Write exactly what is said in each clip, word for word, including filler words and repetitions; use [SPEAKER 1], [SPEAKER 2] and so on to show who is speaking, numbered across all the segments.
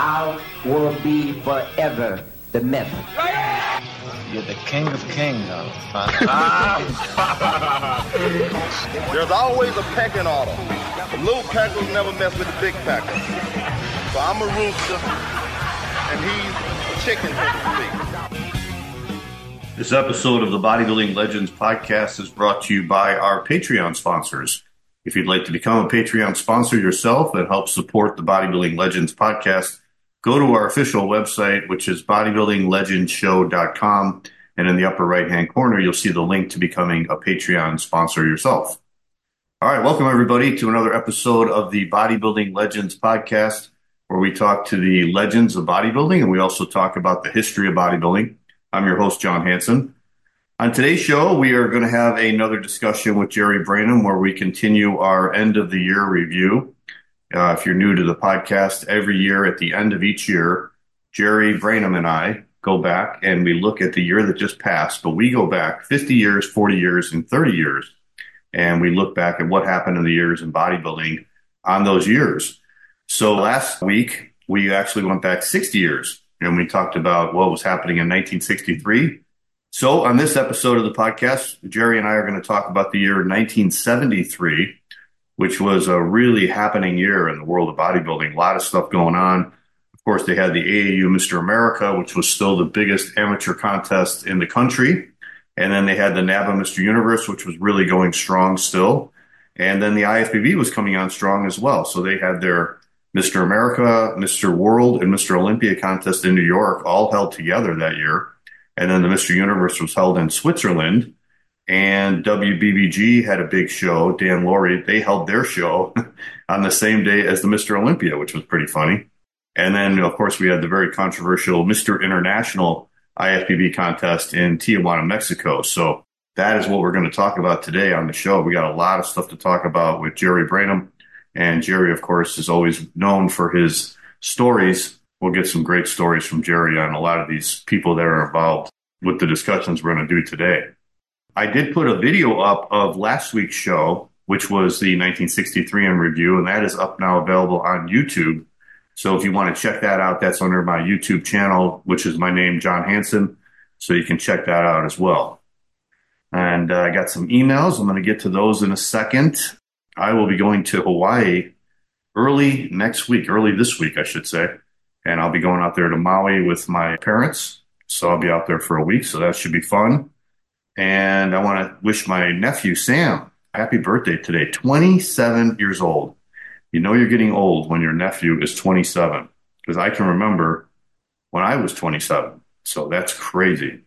[SPEAKER 1] I will be forever the myth.
[SPEAKER 2] You're the king of kings,
[SPEAKER 3] There's always a pecking order. The little packers never mess with the big packers. So I'm a rooster, and he's a chicken, so to speak.
[SPEAKER 4] This episode of the Bodybuilding Legends podcast is brought to you by our Patreon sponsors. If you'd like to become a Patreon sponsor yourself and help support the Bodybuilding Legends podcast, go to our official website, which is bodybuilding legends show dot com. And in the upper right-hand corner, you'll see the link to becoming a Patreon sponsor yourself. All right, welcome everybody to another episode of the Bodybuilding Legends podcast, where we talk to the legends of bodybuilding, and we also talk about the history of bodybuilding. I'm your host, John Hanson. On today's show, we are going to have another discussion with Jerry Branham, where we continue our end of the year review. Uh, if you're new to the podcast, every year at the end of each year, Jerry Branham and I go back and we look at the year that just passed, but we go back fifty years, forty years, and thirty years. And we look back at what happened in the years in bodybuilding on those years. So last week, we actually went back sixty years and we talked about what was happening in nineteen sixty-three. So on this episode of the podcast, Jerry and I are going to talk about the year nineteen seventy-three, which was a really happening year in the world of bodybuilding. A lot of stuff going on. Of course, they had the A A U Mister America, which was still the biggest amateur contest in the country. And then they had the NABBA Mister Universe, which was really going strong still. And then the I F B B was coming on strong as well. So they had their Mister America, Mister World, and Mister Olympia contest in New York all held together that year. And then the Mister Universe was held in Switzerland. And W B B G had a big show. Dan Laurie, they held their show on the same day as the Mister Olympia, which was pretty funny. And then, of course, we had the very controversial Mister International I F B B contest in Tijuana, Mexico. So that is what we're going to talk about today on the show. We got a lot of stuff to talk about with Jerry Branham. And Jerry, of course, is always known for his stories. We'll get some great stories from Jerry on a lot of these people that are involved with the discussions we're going to do today. I did put a video up of last week's show, which was the nineteen sixty-three in review, and that is up now available on YouTube. So if you want to check that out, that's under my YouTube channel, which is my name, John Hanson. So you can check that out as well. And uh, I got some emails. I'm going to get to those in a second. I will be going to Hawaii early next week, early this week, I should say. And I'll be going out there to Maui with my parents. So I'll be out there for a week. So that should be fun. And I want to wish my nephew, Sam, happy birthday today, twenty-seven years old. You know you're getting old when your nephew is twenty-seven, because I can remember when I was twenty-seven. So that's crazy.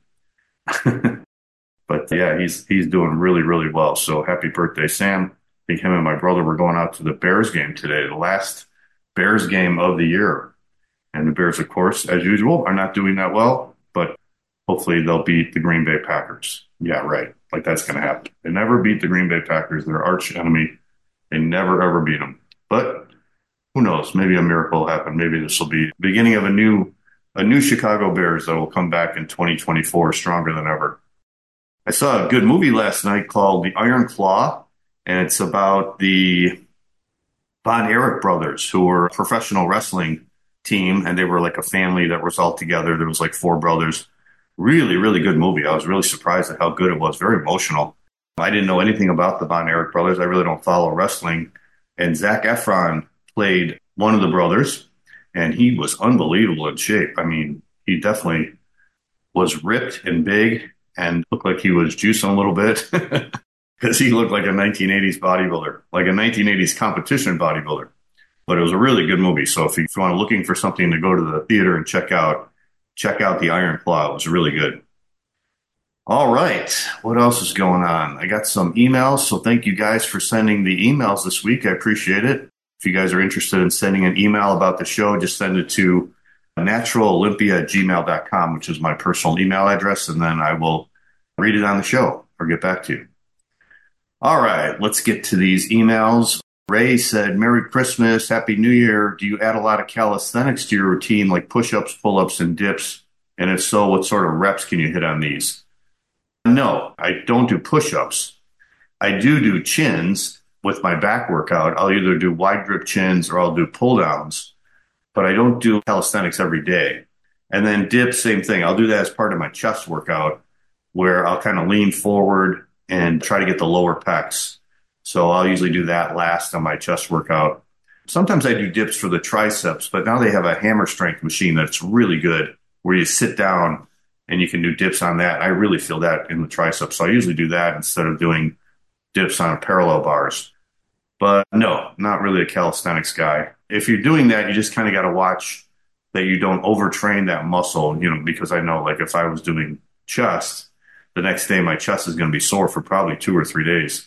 [SPEAKER 4] But yeah, he's he's doing really, really well. So happy birthday, Sam. I think him and my brother were going out to the Bears game today, the last Bears game of the year. And the Bears, of course, as usual, are not doing that well, but hopefully they'll beat the Green Bay Packers. Yeah, right. Like that's going to happen. They never beat the Green Bay Packers. They're arch enemy. They never, ever beat them. But who knows? Maybe a miracle will happen. Maybe this will be the beginning of a new, a new Chicago Bears that will come back in twenty twenty-four stronger than ever. I saw a good movie last night called The Iron Claw, and it's about the Von Erich brothers, who were a professional wrestling team, and they were like a family that was all together. There was like four brothers. Really, really good movie. I was really surprised at how good it was. Very emotional. I didn't know anything about the Von Erich brothers. I really don't follow wrestling. And Zac Efron played one of the brothers, and he was unbelievable in shape. I mean, he definitely was ripped and big and looked like he was juicing a little bit because he looked like a nineteen eighties bodybuilder, like a nineteen eighties competition bodybuilder. But it was a really good movie. So if you, if you want looking for something to go to the theater and check out, check out The Iron Claw. It was really good. All right. What else is going on? I got some emails. So thank you guys for sending the emails this week. I appreciate it. If you guys are interested in sending an email about the show, just send it to natural olympia at gmail dot com, which is my personal email address. And then I will read it on the show or get back to you. All right. Let's get to these emails. Ray said, Merry Christmas, Happy New Year. Do you add a lot of calisthenics to your routine, like push-ups, pull-ups, and dips? And if so, what sort of reps can you hit on these? No, I don't do push-ups. I do do chins with my back workout. I'll either do wide grip chins or I'll do pull-downs. but I don't do calisthenics every day. And then dips, same thing. I'll do that as part of my chest workout where I'll kind of lean forward and try to get the lower pecs. So I'll usually do that last on my chest workout. Sometimes I do dips for the triceps, but now they have a hammer strength machine that's really good where you sit down and you can do dips on that. I really feel that in the triceps. So I usually do that instead of doing dips on parallel bars. But no, not really a calisthenics guy. If you're doing that, you just kind of got to watch that you don't overtrain that muscle, you know, because I know like if I was doing chest, the next day my chest is going to be sore for probably two or three days.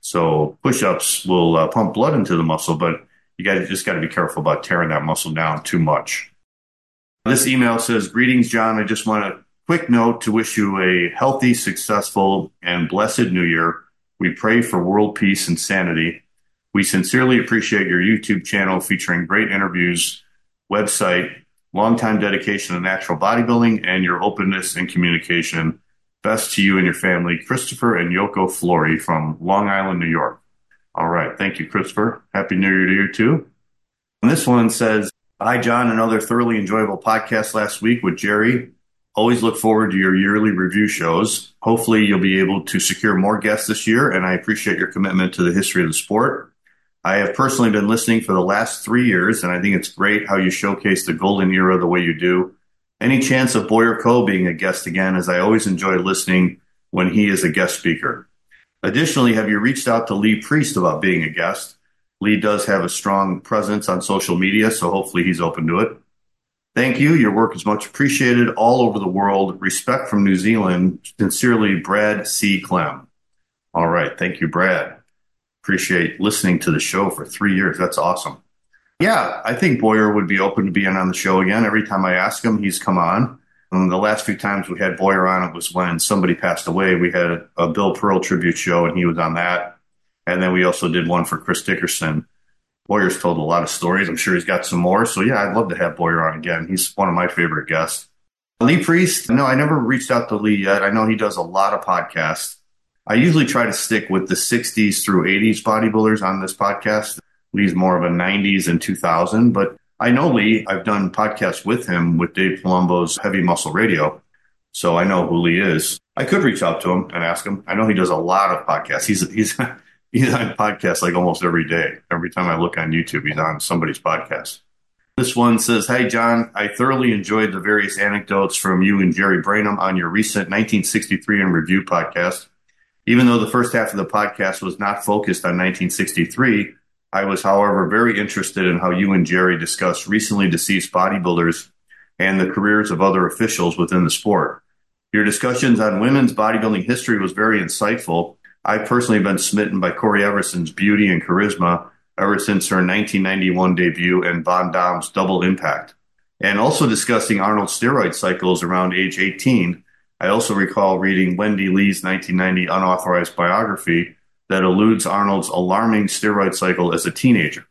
[SPEAKER 4] So push-ups will uh, pump blood into the muscle, but you got just got to be careful about tearing that muscle down too much. This email says, greetings, John. I just want a quick note to wish you a healthy, successful, and blessed new year. We pray for world peace and sanity. We sincerely appreciate your YouTube channel featuring great interviews, website, longtime dedication to natural bodybuilding, and your openness and communication. Best to you and your family, Christopher and Yoko Flory from Long Island, New York. All right. Thank you, Christopher. Happy New Year to you, too. And this one says, hi, John. Another thoroughly enjoyable podcast last week with Jerry. Always look forward to your yearly review shows. Hopefully, you'll be able to secure more guests this year, and I appreciate your commitment to the history of the sport. I have personally been listening for the last three years, and I think it's great how you showcase the golden era the way you do. Any chance of Boyer Coe being a guest again, as I always enjoy listening when he is a guest speaker. Additionally, have you reached out to Lee Priest about being a guest? Lee does have a strong presence on social media, so hopefully he's open to it. Thank you. Your work is much appreciated all over the world. Respect from New Zealand. Sincerely, Brad C. Clem. All right. Thank you, Brad. Appreciate listening to the show for three years. That's awesome. Yeah, I think Boyer would be open to being on the show again. Every time I ask him, he's come on. And the last few times we had Boyer on, it was when somebody passed away. We had a, a Bill Pearl tribute show, and he was on that. And then we also did one for Chris Dickerson. Boyer's told a lot of stories. I'm sure he's got some more. So, yeah, I'd love to have Boyer on again. He's one of my favorite guests. Lee Priest, no, I never reached out to Lee yet. I know he does a lot of podcasts. I usually try to stick with the sixties through eighties bodybuilders on this podcast. Lee's more of a nineties and two thousand, but I know Lee. I've done podcasts with him with Dave Palumbo's Heavy Muscle Radio, so I know who Lee is. I could reach out to him and ask him. I know he does a lot of podcasts. He's he's he's on podcasts like almost every day. Every time I look on YouTube, he's on somebody's podcast. This one says, hey, John, I thoroughly enjoyed the various anecdotes from you and Jerry Brainham on your recent nineteen sixty-three in Review podcast. Even though the first half of the podcast was not focused on nineteen sixty-three, I was, however, very interested in how you and Jerry discussed recently deceased bodybuilders and the careers of other officials within the sport. Your discussions on women's bodybuilding history was very insightful. I've personally been smitten by Corey Everson's beauty and charisma ever since her nineteen ninety-one debut and Von Damme's Double Impact. And also discussing Arnold's steroid cycles around age eighteen, I also recall reading Wendy Lee's nineteen ninety unauthorized biography that alludes Arnold's alarming steroid cycle as a teenager.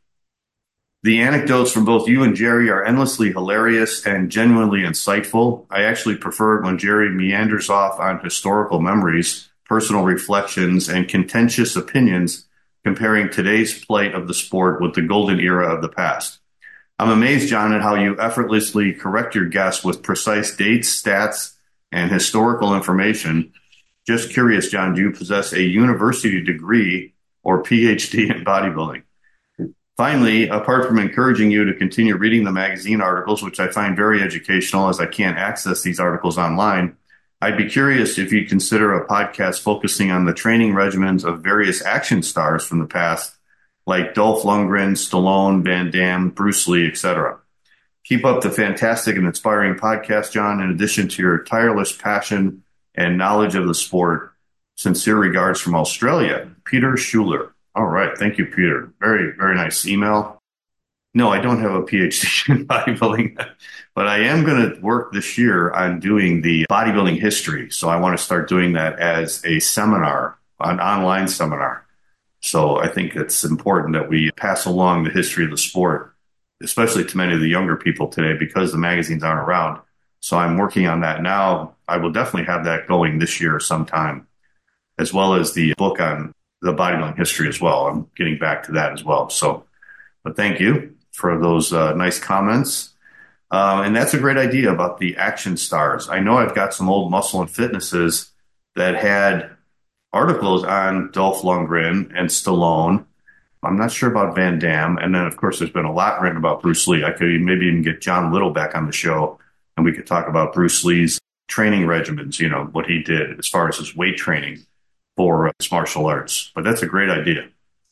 [SPEAKER 4] The anecdotes from both you and Jerry are endlessly hilarious and genuinely insightful. I actually prefer it when Jerry meanders off on historical memories, personal reflections, and contentious opinions comparing today's plight of the sport with the golden era of the past. I'm amazed, John, at how you effortlessly correct your guests with precise dates, stats, and historical information. Just curious, John, do you possess a university degree or P H D in bodybuilding? Finally, apart from encouraging you to continue reading the magazine articles, which I find very educational as I can't access these articles online, I'd be curious if you'd consider a podcast focusing on the training regimens of various action stars from the past, like Dolph Lundgren, Stallone, Van Damme, Bruce Lee, et cetera. Keep up the fantastic and inspiring podcast, John, in addition to your tireless passion and knowledge of the sport. Sincere regards from Australia, Peter Schuler. All right. Thank you, Peter. Very, very nice email. No, I don't have a P H D in bodybuilding, but I am going to work this year on doing the bodybuilding history. So I want to start doing that as a seminar, an online seminar. So I think it's important that we pass along the history of the sport, especially to many of the younger people today, because the magazines aren't around. So I'm working on that now. I will definitely have that going this year sometime, as well as the book on the bodybuilding history as well. I'm getting back to that as well. So, but thank you for those uh, nice comments. Um, and that's a great idea about the action stars. I know I've got some old Muscle and Fitnesses that had articles on Dolph Lundgren and Stallone. I'm not sure about Van Damme. And then, of course, there's been a lot written about Bruce Lee. I could maybe even get John Little back on the show, and we could talk about Bruce Lee's training regimens, you know, what he did as far as his weight training for uh, his martial arts. But that's a great idea.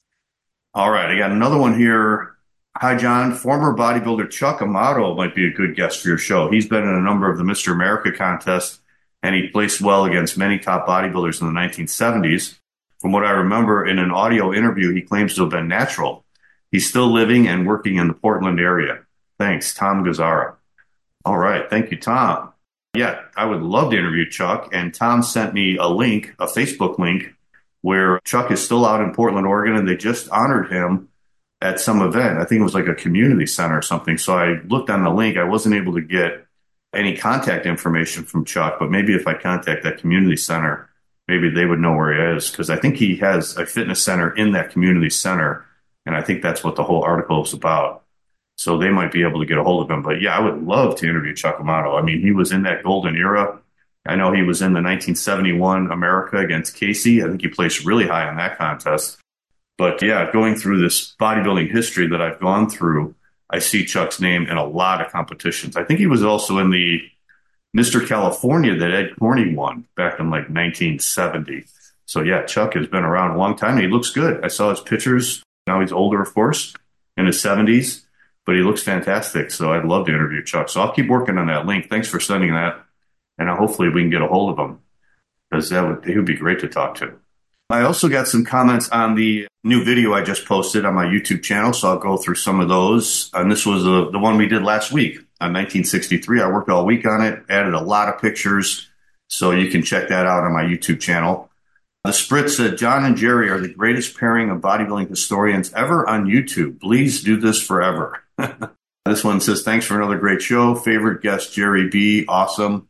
[SPEAKER 4] All right, I got another one here. Hi, John. Former bodybuilder Chuck Amato might be a good guest for your show. He's been in a number of the Mister America contests, and he placed well against many top bodybuilders in the nineteen seventies. From what I remember, in an audio interview, he claims to have been natural. He's still living and working in the Portland area. Thanks, Tom Gazzara. All right, thank you, Tom. Yeah, I would love to interview Chuck, and Tom sent me a link, a Facebook link, where Chuck is still out in Portland, Oregon, and they just honored him at some event. I think it was like a community center or something. So I looked on the link. I wasn't able to get any contact information from Chuck, but maybe if I contact that community center, maybe they would know where he is, because I think he has a fitness center in that community center, and I think that's what the whole article is about. So they might be able to get a hold of him. But yeah, I would love to interview Chuck Amato. I mean, he was in that golden era. I know he was in the nineteen seventy-one America against Casey. I think he placed really high in that contest. But yeah, going through this bodybuilding history that I've gone through, I see Chuck's name in a lot of competitions. I think he was also in the Mister California that Ed Corney won back in like nineteen seventy. So yeah, Chuck has been around a long time. He looks good. I saw his pictures. Now he's older, of course, in his seventies, but he looks fantastic. So I'd love to interview Chuck. So I'll keep working on that link. Thanks for sending that. And hopefully we can get a hold of him, because that would, he would be great to talk to. I also got some comments on the new video I just posted on my YouTube channel, so I'll go through some of those. And this was the, the one we did last week on nineteen sixty-three. I worked all week on it, added a lot of pictures, so you can check that out on my YouTube channel. The Spritz said, John and Jerry are the greatest pairing of bodybuilding historians ever on YouTube. Please do this forever. This one says, thanks for another great show. Favorite guest, Jerry B. Awesome.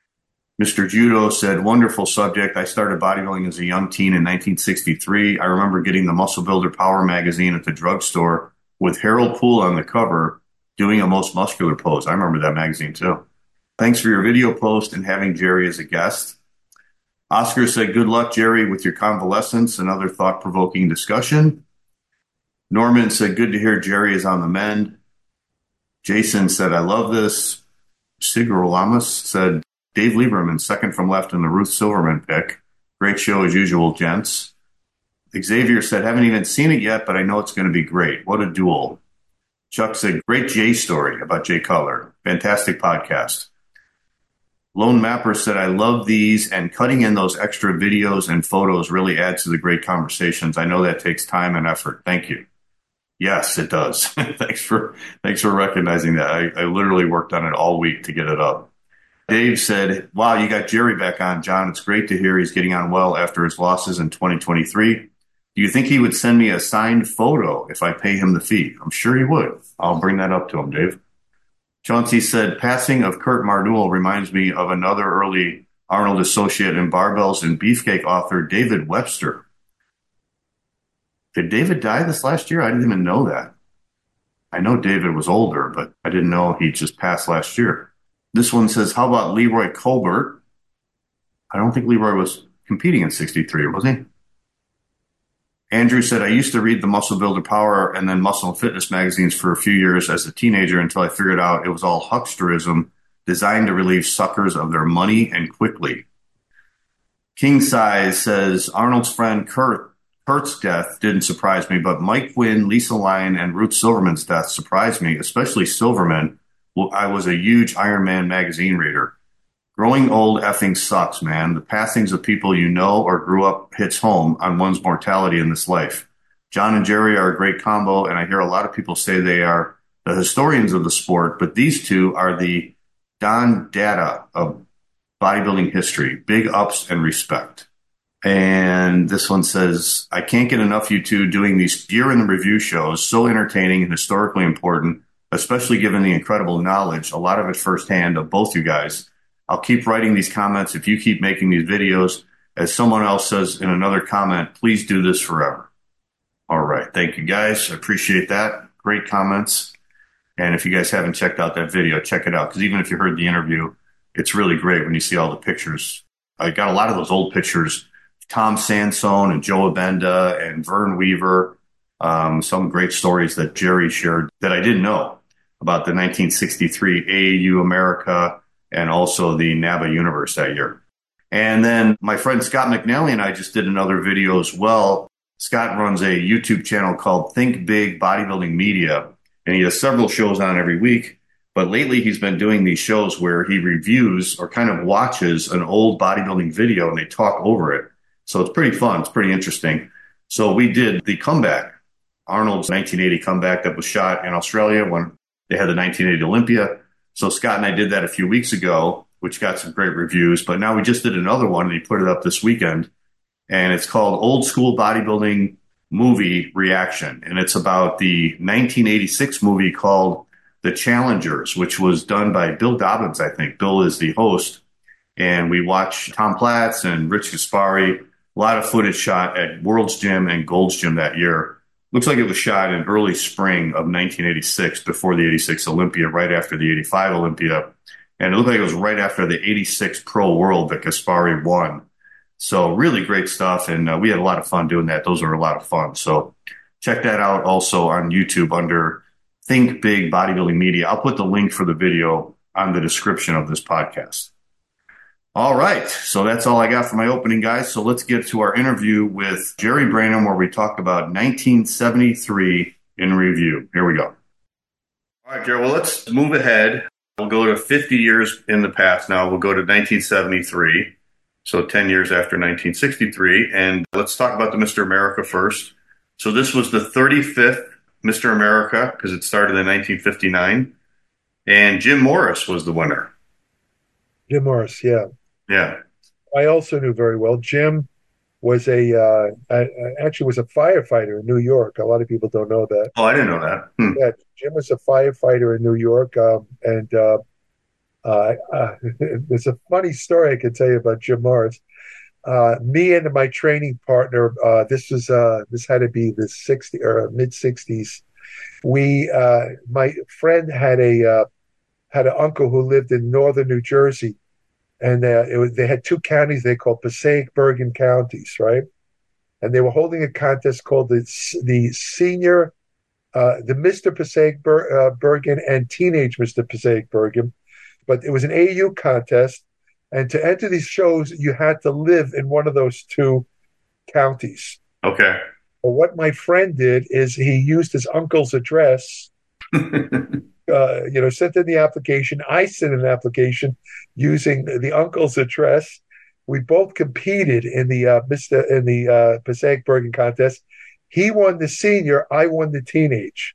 [SPEAKER 4] Mister Judo said, wonderful subject. I started bodybuilding as a young teen in nineteen sixty-three. I remember getting the Muscle Builder Power magazine at the drugstore with Harold Poole on the cover doing a most muscular pose. I remember that magazine too. Thanks for your video post and having Jerry as a guest. Oscar said, good luck, Jerry, with your convalescence. Another thought-provoking discussion. Norman said, good to hear Jerry is on the mend. Jason said, I love this. Sigur Lamas said, Dave Lieberman, second from left in the Ruth Silverman pick. Great show as usual, gents. Xavier said, haven't even seen it yet, but I know it's going to be great. What a duel. Chuck said, great Jay story about Jay Cutler. Fantastic podcast. Lone Mapper said, I love these, and cutting in those extra videos and photos really adds to the great conversations. I know that takes time and effort. Thank you. Yes, it does. thanks for thanks for recognizing that. I, I literally worked on it all week to get it up. Dave said, wow, you got Jerry back on, John. It's great to hear he's getting on well after his losses in twenty twenty-three. Do you think he would send me a signed photo if I pay him the fee? I'm sure he would. I'll bring that up to him, Dave. Chauncey said, passing of Kurt Marnewel reminds me of another early Arnold associate and Barbells and Beefcake author, David Webster. Did David die this last year? I didn't even know that. I know David was older, but I didn't know he just passed last year. This one says, how about Leroy Colbert? I don't think Leroy was competing in sixty-three, was he? Andrew said, I used to read the Muscle Builder Power and then Muscle and Fitness magazines for a few years as a teenager until I figured out it was all hucksterism designed to relieve suckers of their money and quickly. King Size says, Arnold's friend Kurt, Kurt's death didn't surprise me, but Mike Quinn, Lisa Lyon, and Ruth Silverman's death surprised me, especially Silverman. Well, I was a huge Iron Man magazine reader. Growing old effing sucks, man. The passings of people you know or grew up hits home on one's mortality in this life. John and Jerry are a great combo, and I hear a lot of people say they are the historians of the sport, but these two are the Don Dada of bodybuilding history. Big ups and respect. And this one says, I can't get enough you two doing these year in the review shows, so entertaining and historically important, especially given the incredible knowledge, a lot of it firsthand, of both you guys. I'll keep writing these comments if you keep making these videos. As someone else says in another comment, please do this forever. All right. Thank you, guys. I appreciate that. Great comments. And if you guys haven't checked out that video, check it out. Because even if you heard the interview, it's really great when you see all the pictures. I got a lot of those old pictures. Tom Sansone and Joe Abenda and Vern Weaver. Um, some great stories that Jerry shared that I didn't know about the nineteen sixty-three A A U America and also the NABBA Universe that year. And then my friend Scott McNally and I just did another video as well. Scott runs a YouTube channel called Think Big Bodybuilding Media, and he has several shows on every week. But lately he's been doing these shows where he reviews or kind of watches an old bodybuilding video and they talk over it. So it's pretty fun. It's pretty interesting. So we did the comeback, Arnold's nineteen eighty comeback that was shot in Australia when they had the nineteen eighty Olympia. So Scott and I did that a few weeks ago, which got some great reviews. But now we just did another one and he put it up this weekend. And it's called Old School Bodybuilding Movie Reaction. And it's about the nineteen eighty-six movie called The Challengers, which was done by Bill Dobbins, I think. Bill is the host. And we watched Tom Platz and Rich Gaspari. A lot of footage shot at World's Gym and Gold's Gym that year. Looks like it was shot in early spring of nineteen eighty-six, before the eighty-six Olympia, right after the eighty-five Olympia. And it looked like it was right after the eighty-six Pro World that Gaspari won. So really great stuff. And uh, we had a lot of fun doing that. Those were a lot of fun. So check that out also on YouTube under Think Big Bodybuilding Media. I'll put the link for the video on the description of this podcast. All right. So that's all I got for my opening, guys. So let's get to our interview with Jerry Branham, where we talk about nineteen seventy-three in review. Here we go. All right, Jerry. Well, let's move ahead. We'll go to fifty years in the past now. We'll go to nineteen seventy-three. So ten years after nineteen sixty-three. And let's talk about the Mister America first. So this was the thirty-fifth Mister America because it started in nineteen fifty-nine. And Jim Morris was the winner.
[SPEAKER 5] Jim Morris, yeah.
[SPEAKER 4] Yeah.
[SPEAKER 5] I also knew very well. Jim was a, uh, I, I actually was a firefighter in New York. A lot of people don't know that.
[SPEAKER 4] Oh, I didn't know that. Hmm.
[SPEAKER 5] Yeah, Jim was a firefighter in New York. Um, and uh, uh, uh, there's a funny story I can tell you about Jim Morris. Uh, me and my training partner, uh, this was uh, this had to be the sixties or mid sixties. We, uh, my friend had a uh, had an uncle who lived in northern New Jersey, and uh, it was, they had two counties they called Passaic Bergen counties, right? And they were holding a contest called the the senior, uh, the Mister Passaic Ber, uh, Bergen and teenage Mister Passaic Bergen, but it was an A A U contest. And to enter these shows, you had to live in one of those two counties.
[SPEAKER 4] Okay.
[SPEAKER 5] Well, what my friend did is he used his uncle's address, uh, you know, sent in the application. I sent an application using the uncle's address. We both competed in the uh, Mister in the uh, Passaic Bergen contest. He won the senior. I won the teenage.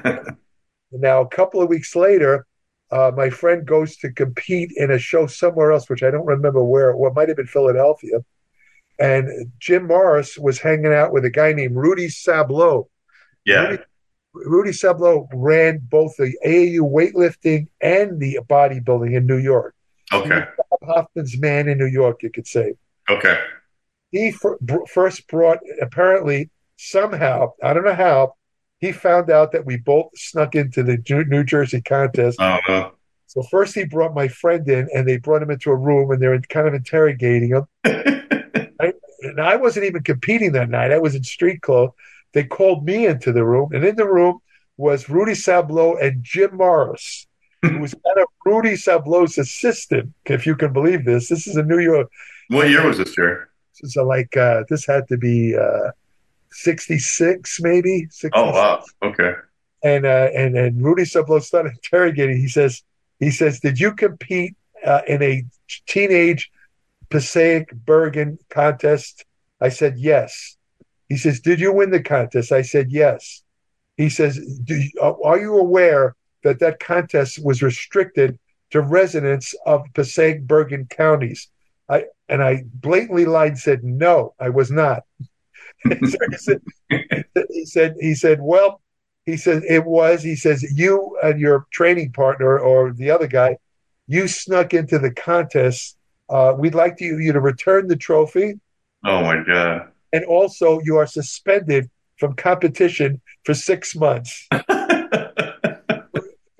[SPEAKER 5] Now, a couple of weeks later, Uh, my friend goes to compete in a show somewhere else, which I don't remember where. Well, it might have been Philadelphia. And Jim Morris was hanging out with a guy named Rudy Sableau.
[SPEAKER 4] Yeah.
[SPEAKER 5] Rudy, Rudy Sableau ran both the A A U weightlifting and the bodybuilding in New York.
[SPEAKER 4] Okay.
[SPEAKER 5] Bob Hoffman's man in New York, you could say.
[SPEAKER 4] Okay.
[SPEAKER 5] He f- first brought, apparently, somehow, I don't know how, he found out that we both snuck into the New Jersey contest.
[SPEAKER 4] Oh, no.
[SPEAKER 5] So first he brought my friend in, and they brought him into a room, and they're kind of interrogating him. I, and I wasn't even competing that night. I was in street clothes. They called me into the room, and in the room was Rudy Sableau and Jim Morris, who was kind of Rudy Sableau's assistant, if you can believe this. This is in New York.
[SPEAKER 4] What year was this, year?
[SPEAKER 5] So like uh, this had to be uh, sixty-six, maybe. sixty-six.
[SPEAKER 4] Oh, wow. Okay.
[SPEAKER 5] And uh, and and Rudy Sableau started interrogating. He says, he says, did you compete uh, in a teenage Passaic Bergen contest? I said yes. He says, did you win the contest? I said yes. He says, Do you, are you aware that that contest was restricted to residents of Passaic Bergen counties? I and I blatantly lied and said no, I was not. So he, said, he said, he said, well, he said, it was, he says, you and your training partner or the other guy, you snuck into the contest. Uh, we'd like to, you to return the trophy.
[SPEAKER 4] Oh, my God.
[SPEAKER 5] And also you are suspended from competition for six months.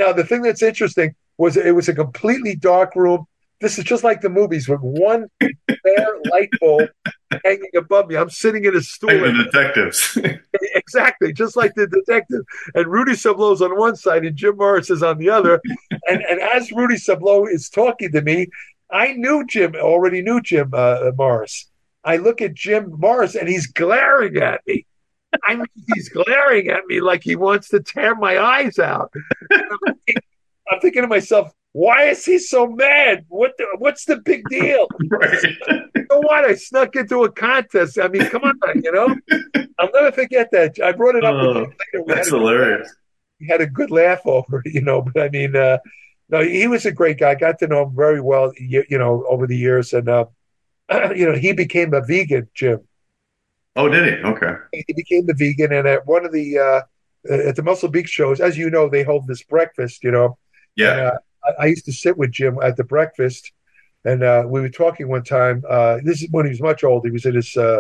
[SPEAKER 5] Now, the thing that's interesting was it was a completely dark room. This is just like the movies with one bare light bulb hanging above me. I'm sitting in a stool.
[SPEAKER 4] Like the detectives.
[SPEAKER 5] Exactly, just like the detective. And Rudy Sablow's on one side and Jim Morris is on the other. And and as Rudy Sablow is talking to me, I knew Jim, already knew Jim uh, Morris. I look at Jim Morris and he's glaring at me. I mean, he's glaring at me like he wants to tear my eyes out. I'm thinking, I'm thinking to myself, why is he so mad? What the, what's the big deal?
[SPEAKER 4] Right.
[SPEAKER 5] You know what? I snuck into a contest. I mean, come on, you know? I'll never forget that. I brought it up
[SPEAKER 4] Oh,
[SPEAKER 5] with him later. We
[SPEAKER 4] that's
[SPEAKER 5] had a,
[SPEAKER 4] hilarious.
[SPEAKER 5] We had a good laugh over it, you know. But I mean, uh, no, he was a great guy. I got to know him very well, you, you know, over the years. And, uh, you know, he became a vegan, Jim.
[SPEAKER 4] Oh, did he? Okay.
[SPEAKER 5] He became a vegan. And at one of the, uh, at the Muscle Beach shows, as you know, they hold this breakfast, you know.
[SPEAKER 4] Yeah.
[SPEAKER 5] And, uh, I, I used to sit with Jim at the breakfast. And uh, we were talking one time. Uh, this is when he was much older. He was in his uh,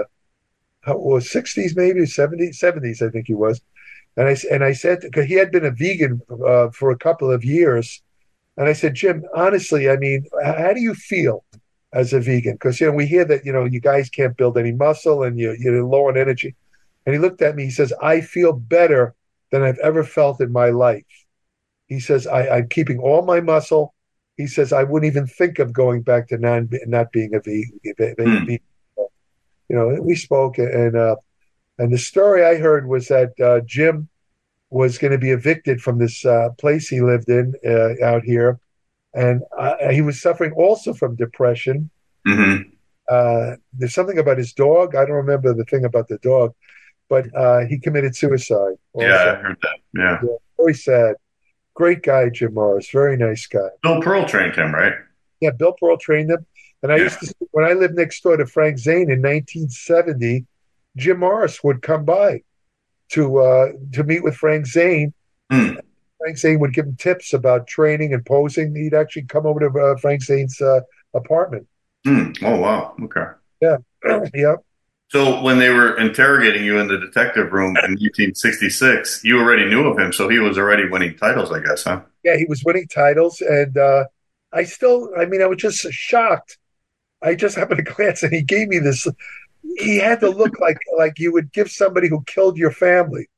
[SPEAKER 5] was sixties, maybe seventies, seventies, I think he was. And I and I said, because he had been a vegan uh, for a couple of years, and I said, Jim, honestly, I mean, how do you feel as a vegan? Because you know we hear that you know you guys can't build any muscle and you you're low on energy. And he looked at me. He says, I feel better than I've ever felt in my life. He says, I, I'm keeping all my muscle. He says, I wouldn't even think of going back to non, not being a vegan.
[SPEAKER 4] Hmm.
[SPEAKER 5] You know, we spoke, and uh, and the story I heard was that uh, Jim was going to be evicted from this uh, place he lived in uh, out here, and uh, he was suffering also from depression.
[SPEAKER 4] Mm-hmm.
[SPEAKER 5] Uh, there's something about his dog. I don't remember the thing about the dog, but uh, he committed suicide. Also.
[SPEAKER 4] Yeah, I heard that. Yeah.
[SPEAKER 5] Yeah, very sad. Great guy, Jim Morris. Very nice guy.
[SPEAKER 4] Bill Pearl trained him, right?
[SPEAKER 5] Yeah, Bill Pearl trained him. And I
[SPEAKER 4] Yeah.
[SPEAKER 5] used to, when I lived next door to Frank Zane in nineteen seventy, Jim Morris would come by to uh, to meet with Frank Zane.
[SPEAKER 4] Mm.
[SPEAKER 5] Frank Zane would give him tips about training and posing. He'd actually come over to uh, Frank Zane's uh, apartment.
[SPEAKER 4] Mm. Oh, wow. Okay.
[SPEAKER 5] Yeah. Yeah.
[SPEAKER 4] So when they were interrogating you in the detective room in nineteen sixty-six, you already knew of him, so he was already winning titles, I guess, huh?
[SPEAKER 5] Yeah, he was winning titles. And uh, I still, I mean, I was just shocked. I just happened to glance and he gave me this. He had to look like like you would give somebody who killed your family.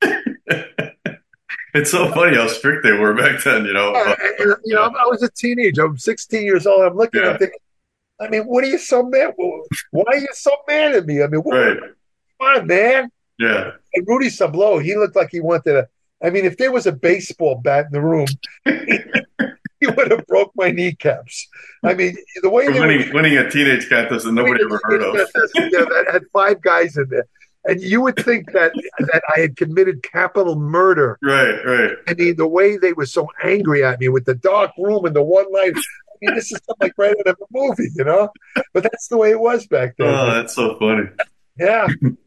[SPEAKER 4] It's so funny how strict they were back then, you know.
[SPEAKER 5] Yeah,
[SPEAKER 4] But,
[SPEAKER 5] and, you know, I was a teenager. I'm sixteen years old. I'm looking.
[SPEAKER 4] Yeah.
[SPEAKER 5] I'm thinking. I mean, what are you so mad? Why are you so mad at me? I mean, what,
[SPEAKER 4] right.
[SPEAKER 5] come on, man.
[SPEAKER 4] Yeah.
[SPEAKER 5] And Rudy Sablow, he looked like he wanted to. I mean, if there was a baseball bat in the room, he would have broke my kneecaps. I mean, the way
[SPEAKER 4] For
[SPEAKER 5] they
[SPEAKER 4] winning,
[SPEAKER 5] were,
[SPEAKER 4] winning a teenage contest that nobody ever heard of.
[SPEAKER 5] yeah, that had five guys in there, and you would think that that I had committed capital murder.
[SPEAKER 4] Right, right.
[SPEAKER 5] I mean, the way they were so angry at me with the dark room and the one light. I mean, this is something like right out of a movie, you know? But that's the way it was back then.
[SPEAKER 4] Oh, that's so funny.
[SPEAKER 5] Yeah.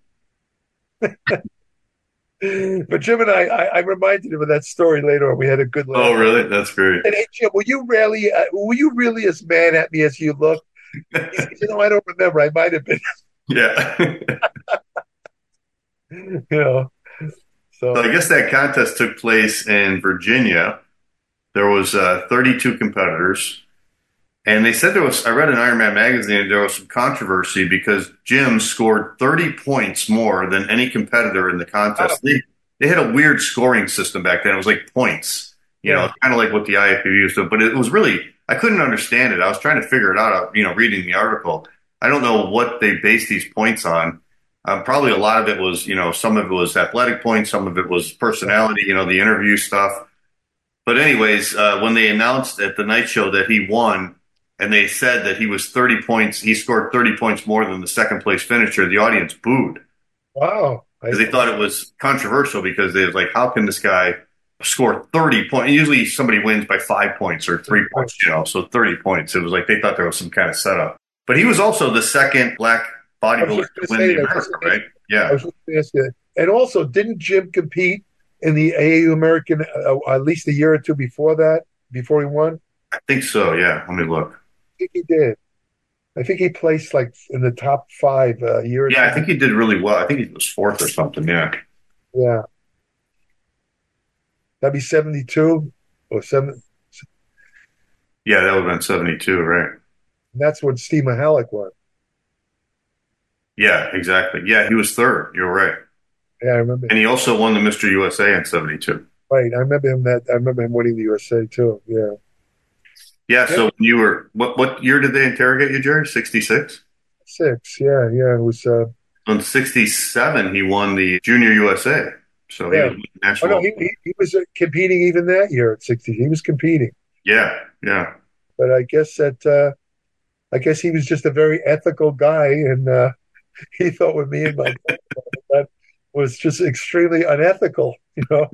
[SPEAKER 5] But Jim and I, I, I reminded him of that story later on. We had a good laugh.
[SPEAKER 4] Oh, really? That's great.
[SPEAKER 5] And hey, Jim, were you really, uh, were you really as mad at me as you look? He said, you know, I don't remember. I might have been.
[SPEAKER 4] Yeah.
[SPEAKER 5] You know. So,
[SPEAKER 4] So I guess that contest took place in Virginia. There was uh, thirty-two competitors. And they said there was, I read in Ironman magazine, there was some controversy because Jim scored thirty points more than any competitor in the contest.
[SPEAKER 5] Oh.
[SPEAKER 4] They, they had a weird scoring system back then. It was like points, you
[SPEAKER 5] Yeah.
[SPEAKER 4] know, kind of like what the I F B B used to, but it was really, I couldn't understand it. I was trying to figure it out, you know, reading the article. I don't know what they based these points on. Um, probably a lot of it was, you know, some of it was athletic points, some of it was personality, you know, the interview stuff. But anyways, uh, when they announced at the night show that he won, and they said that he was thirty points, he scored thirty points more than the second place finisher, the audience booed
[SPEAKER 5] wow.
[SPEAKER 4] because they thought it was controversial because they was like, how can this guy score thirty points? Usually somebody wins by five points or three points, you know, so thirty points. It was like they thought there was some kind of setup. But he was also the second black
[SPEAKER 5] I was
[SPEAKER 4] bodybuilder
[SPEAKER 5] just
[SPEAKER 4] to
[SPEAKER 5] gonna
[SPEAKER 4] win
[SPEAKER 5] say
[SPEAKER 4] the
[SPEAKER 5] that.
[SPEAKER 4] America,
[SPEAKER 5] I
[SPEAKER 4] right?
[SPEAKER 5] I
[SPEAKER 4] Yeah.
[SPEAKER 5] was just going to ask you that. And also, didn't Jim compete in the A A U American uh, at least a year or two before that, before he won?
[SPEAKER 4] I think so, yeah. Let me look.
[SPEAKER 5] I think he did. I think he placed like in the top five uh, a year or
[SPEAKER 4] Yeah, I
[SPEAKER 5] two.
[SPEAKER 4] think he did really well. I think he was fourth or something, yeah.
[SPEAKER 5] Yeah. That'd be seventy-two. or seven.
[SPEAKER 4] Yeah, that would have been seventy-two, right?
[SPEAKER 5] And that's when Steve Mahalik won.
[SPEAKER 4] Yeah, exactly. Yeah, he was third. You're right.
[SPEAKER 5] Yeah, I remember.
[SPEAKER 4] And he also won the Mister U S A in seventy-two.
[SPEAKER 5] Right, I remember him. That I remember him winning the U S A too. Yeah.
[SPEAKER 4] Yeah. So when you were what what year did they interrogate you, Jerry? sixty-six.
[SPEAKER 5] Six. Yeah, yeah. It was. Uh,
[SPEAKER 4] In sixty-seven, he won the Junior U S A. So he
[SPEAKER 5] yeah.
[SPEAKER 4] was
[SPEAKER 5] Oh
[SPEAKER 4] national.
[SPEAKER 5] no, he, he, he was uh, competing even that year at sixty. He was competing.
[SPEAKER 4] Yeah, yeah,
[SPEAKER 5] But I guess that uh, I guess he was just a very ethical guy, and uh, he thought with me and my that was just extremely unethical. You know,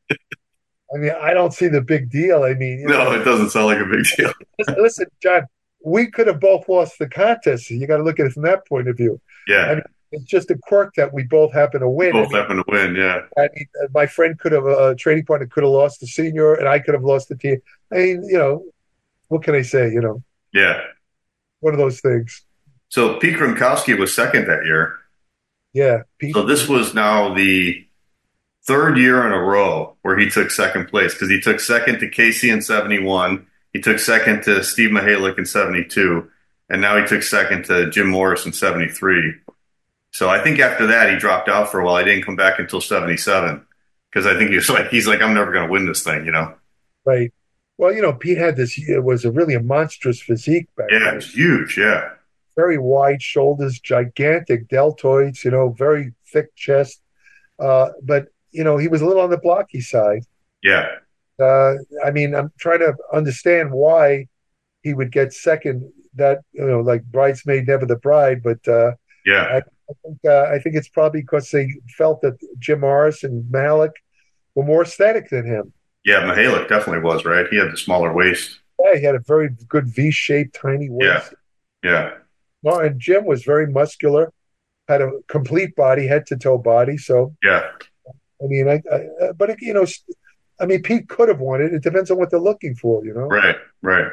[SPEAKER 5] I mean, I don't see the big deal. I mean, you
[SPEAKER 4] no,
[SPEAKER 5] know,
[SPEAKER 4] it doesn't sound like a big deal.
[SPEAKER 5] listen, John, we could have both lost the contest. You got to look at it from that point of view.
[SPEAKER 4] Yeah,
[SPEAKER 5] I mean, it's just a quirk that we both happen to win.
[SPEAKER 4] both
[SPEAKER 5] I mean,
[SPEAKER 4] happen to win. Yeah,
[SPEAKER 5] I mean, uh, my friend could have a uh, trading partner could have lost the senior, and I could have lost the team. I mean, you know, what can I say? You know,
[SPEAKER 4] yeah.
[SPEAKER 5] one of those things.
[SPEAKER 4] So Pete Gronkowski was second that year.
[SPEAKER 5] Yeah, Pete.
[SPEAKER 4] So this was now the third year in a row where he took second place, because he took second to Casey in seventy-one. He took second to Steve Mahalik in seventy-two. And now he took second to Jim Morris in seventy-three. So I think after that, he dropped out for a while. He didn't come back until seventy-seven, because I think he was like, he's like, I'm never going to win this thing, you know?
[SPEAKER 5] Right. Well, you know, Pete had this, it was a really a monstrous physique back
[SPEAKER 4] Yeah,
[SPEAKER 5] then.
[SPEAKER 4] it's huge. Yeah.
[SPEAKER 5] Very wide shoulders, gigantic deltoids, you know, very thick chest. Uh, but, you know, he was a little on the blocky side.
[SPEAKER 4] Yeah.
[SPEAKER 5] Uh, I mean, I'm trying to understand why he would get second. That, you know, like bridesmaid, never the bride. But uh,
[SPEAKER 4] Yeah.
[SPEAKER 5] I, I think uh, I think it's probably because they felt that Jim Morris and Malik were more aesthetic than him.
[SPEAKER 4] Yeah. Mahalik definitely was, right? He had the smaller waist.
[SPEAKER 5] Yeah, he had a very good V-shaped, tiny waist.
[SPEAKER 4] Yeah. Yeah.
[SPEAKER 5] No, and Jim was very muscular, had a complete body, head to toe body. So,
[SPEAKER 4] Yeah.
[SPEAKER 5] I mean, I, I but you know, I mean, Pete could have won it. It depends on what they're looking for, you know.
[SPEAKER 4] Right. Right.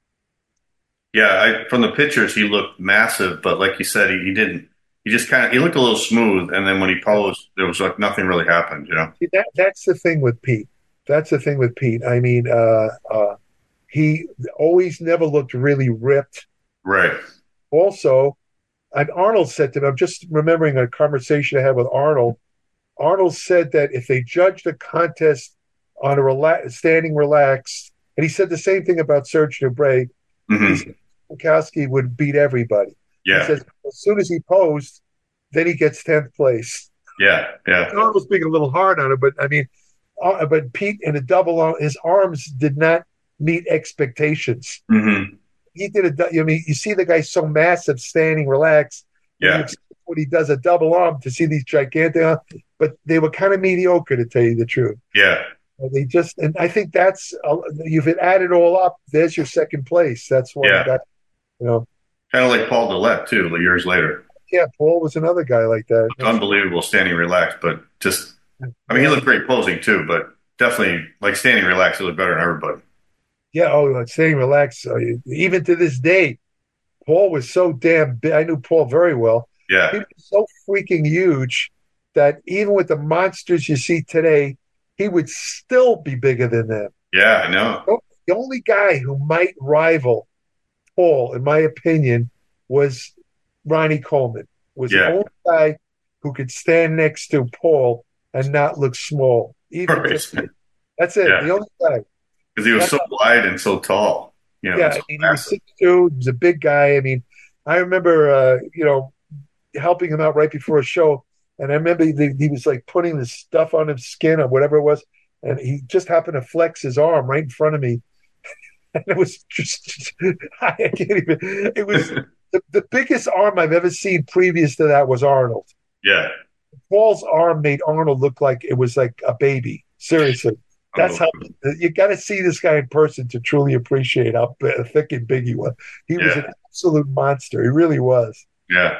[SPEAKER 4] Yeah. I, from the pictures, he looked massive, but like you said, he, he didn't. He just kind of he looked a little smooth, and then when he posed, there was like nothing really happened, you know.
[SPEAKER 5] See, that that's the thing with Pete. That's the thing with Pete. I mean, uh, uh, he always never looked really ripped.
[SPEAKER 4] Right.
[SPEAKER 5] Also, and Arnold said to me, I'm just remembering a conversation I had with Arnold. Arnold said that if they judged a contest on a rela- standing relaxed, and he said the same thing about Serge Nubret,
[SPEAKER 4] Mm-hmm.
[SPEAKER 5] he said Gronkowski would beat everybody.
[SPEAKER 4] Yeah.
[SPEAKER 5] He says as soon as he posed, then he gets tenth place.
[SPEAKER 4] Yeah. Yeah.
[SPEAKER 5] Arnold's being a little hard on him, but I mean, uh, but Pete in a double arm, his arms did not meet expectations.
[SPEAKER 4] Mm-hmm.
[SPEAKER 5] He did a, du- I mean, you see the guy so massive, standing, relaxed.
[SPEAKER 4] Yeah.
[SPEAKER 5] When he does a double arm to see these gigantic, arms, but they were kind of mediocre to tell you the truth.
[SPEAKER 4] Yeah.
[SPEAKER 5] They just, and I think that's, uh, you've added all up. There's your second place. That's why
[SPEAKER 4] Yeah.
[SPEAKER 5] you got, you know.
[SPEAKER 4] Kind of like Paul Dillette too, years later.
[SPEAKER 5] Yeah, Paul was another guy like that.
[SPEAKER 4] Unbelievable standing relaxed, but just, I mean, he looked great posing too, but definitely like standing relaxed, he looked better than everybody.
[SPEAKER 5] Yeah, oh, staying relaxed. Uh, even to this day, Paul was so damn big. I knew Paul very well.
[SPEAKER 4] Yeah.
[SPEAKER 5] He was so freaking huge that even with the monsters you see today, he would still be bigger than them.
[SPEAKER 4] Yeah, I know.
[SPEAKER 5] The only guy who might rival Paul, in my opinion, was Ronnie Coleman. Was
[SPEAKER 4] Yeah.
[SPEAKER 5] the only guy who could stand next to Paul and not look small. Even
[SPEAKER 4] Right.
[SPEAKER 5] just, that's it.
[SPEAKER 4] Yeah.
[SPEAKER 5] The only guy.
[SPEAKER 4] Because he was so wide and so tall. You know,
[SPEAKER 5] Yeah,
[SPEAKER 4] so
[SPEAKER 5] I mean, he was
[SPEAKER 4] massive.
[SPEAKER 5] six two. He was a big guy. I mean, I remember, uh, you know, helping him out right before a show, and I remember he, he was like putting the stuff on his skin or whatever it was, and he just happened to flex his arm right in front of me, and it was just I can't even. It was the, the biggest arm I've ever seen. Previous to that was Arnold.
[SPEAKER 4] Yeah.
[SPEAKER 5] Paul's arm made Arnold look like it was like a baby. Seriously. That's how you got to see this guy in person to truly appreciate how thick and big he was. He was
[SPEAKER 4] Yeah.
[SPEAKER 5] an absolute monster. He really was.
[SPEAKER 4] Yeah.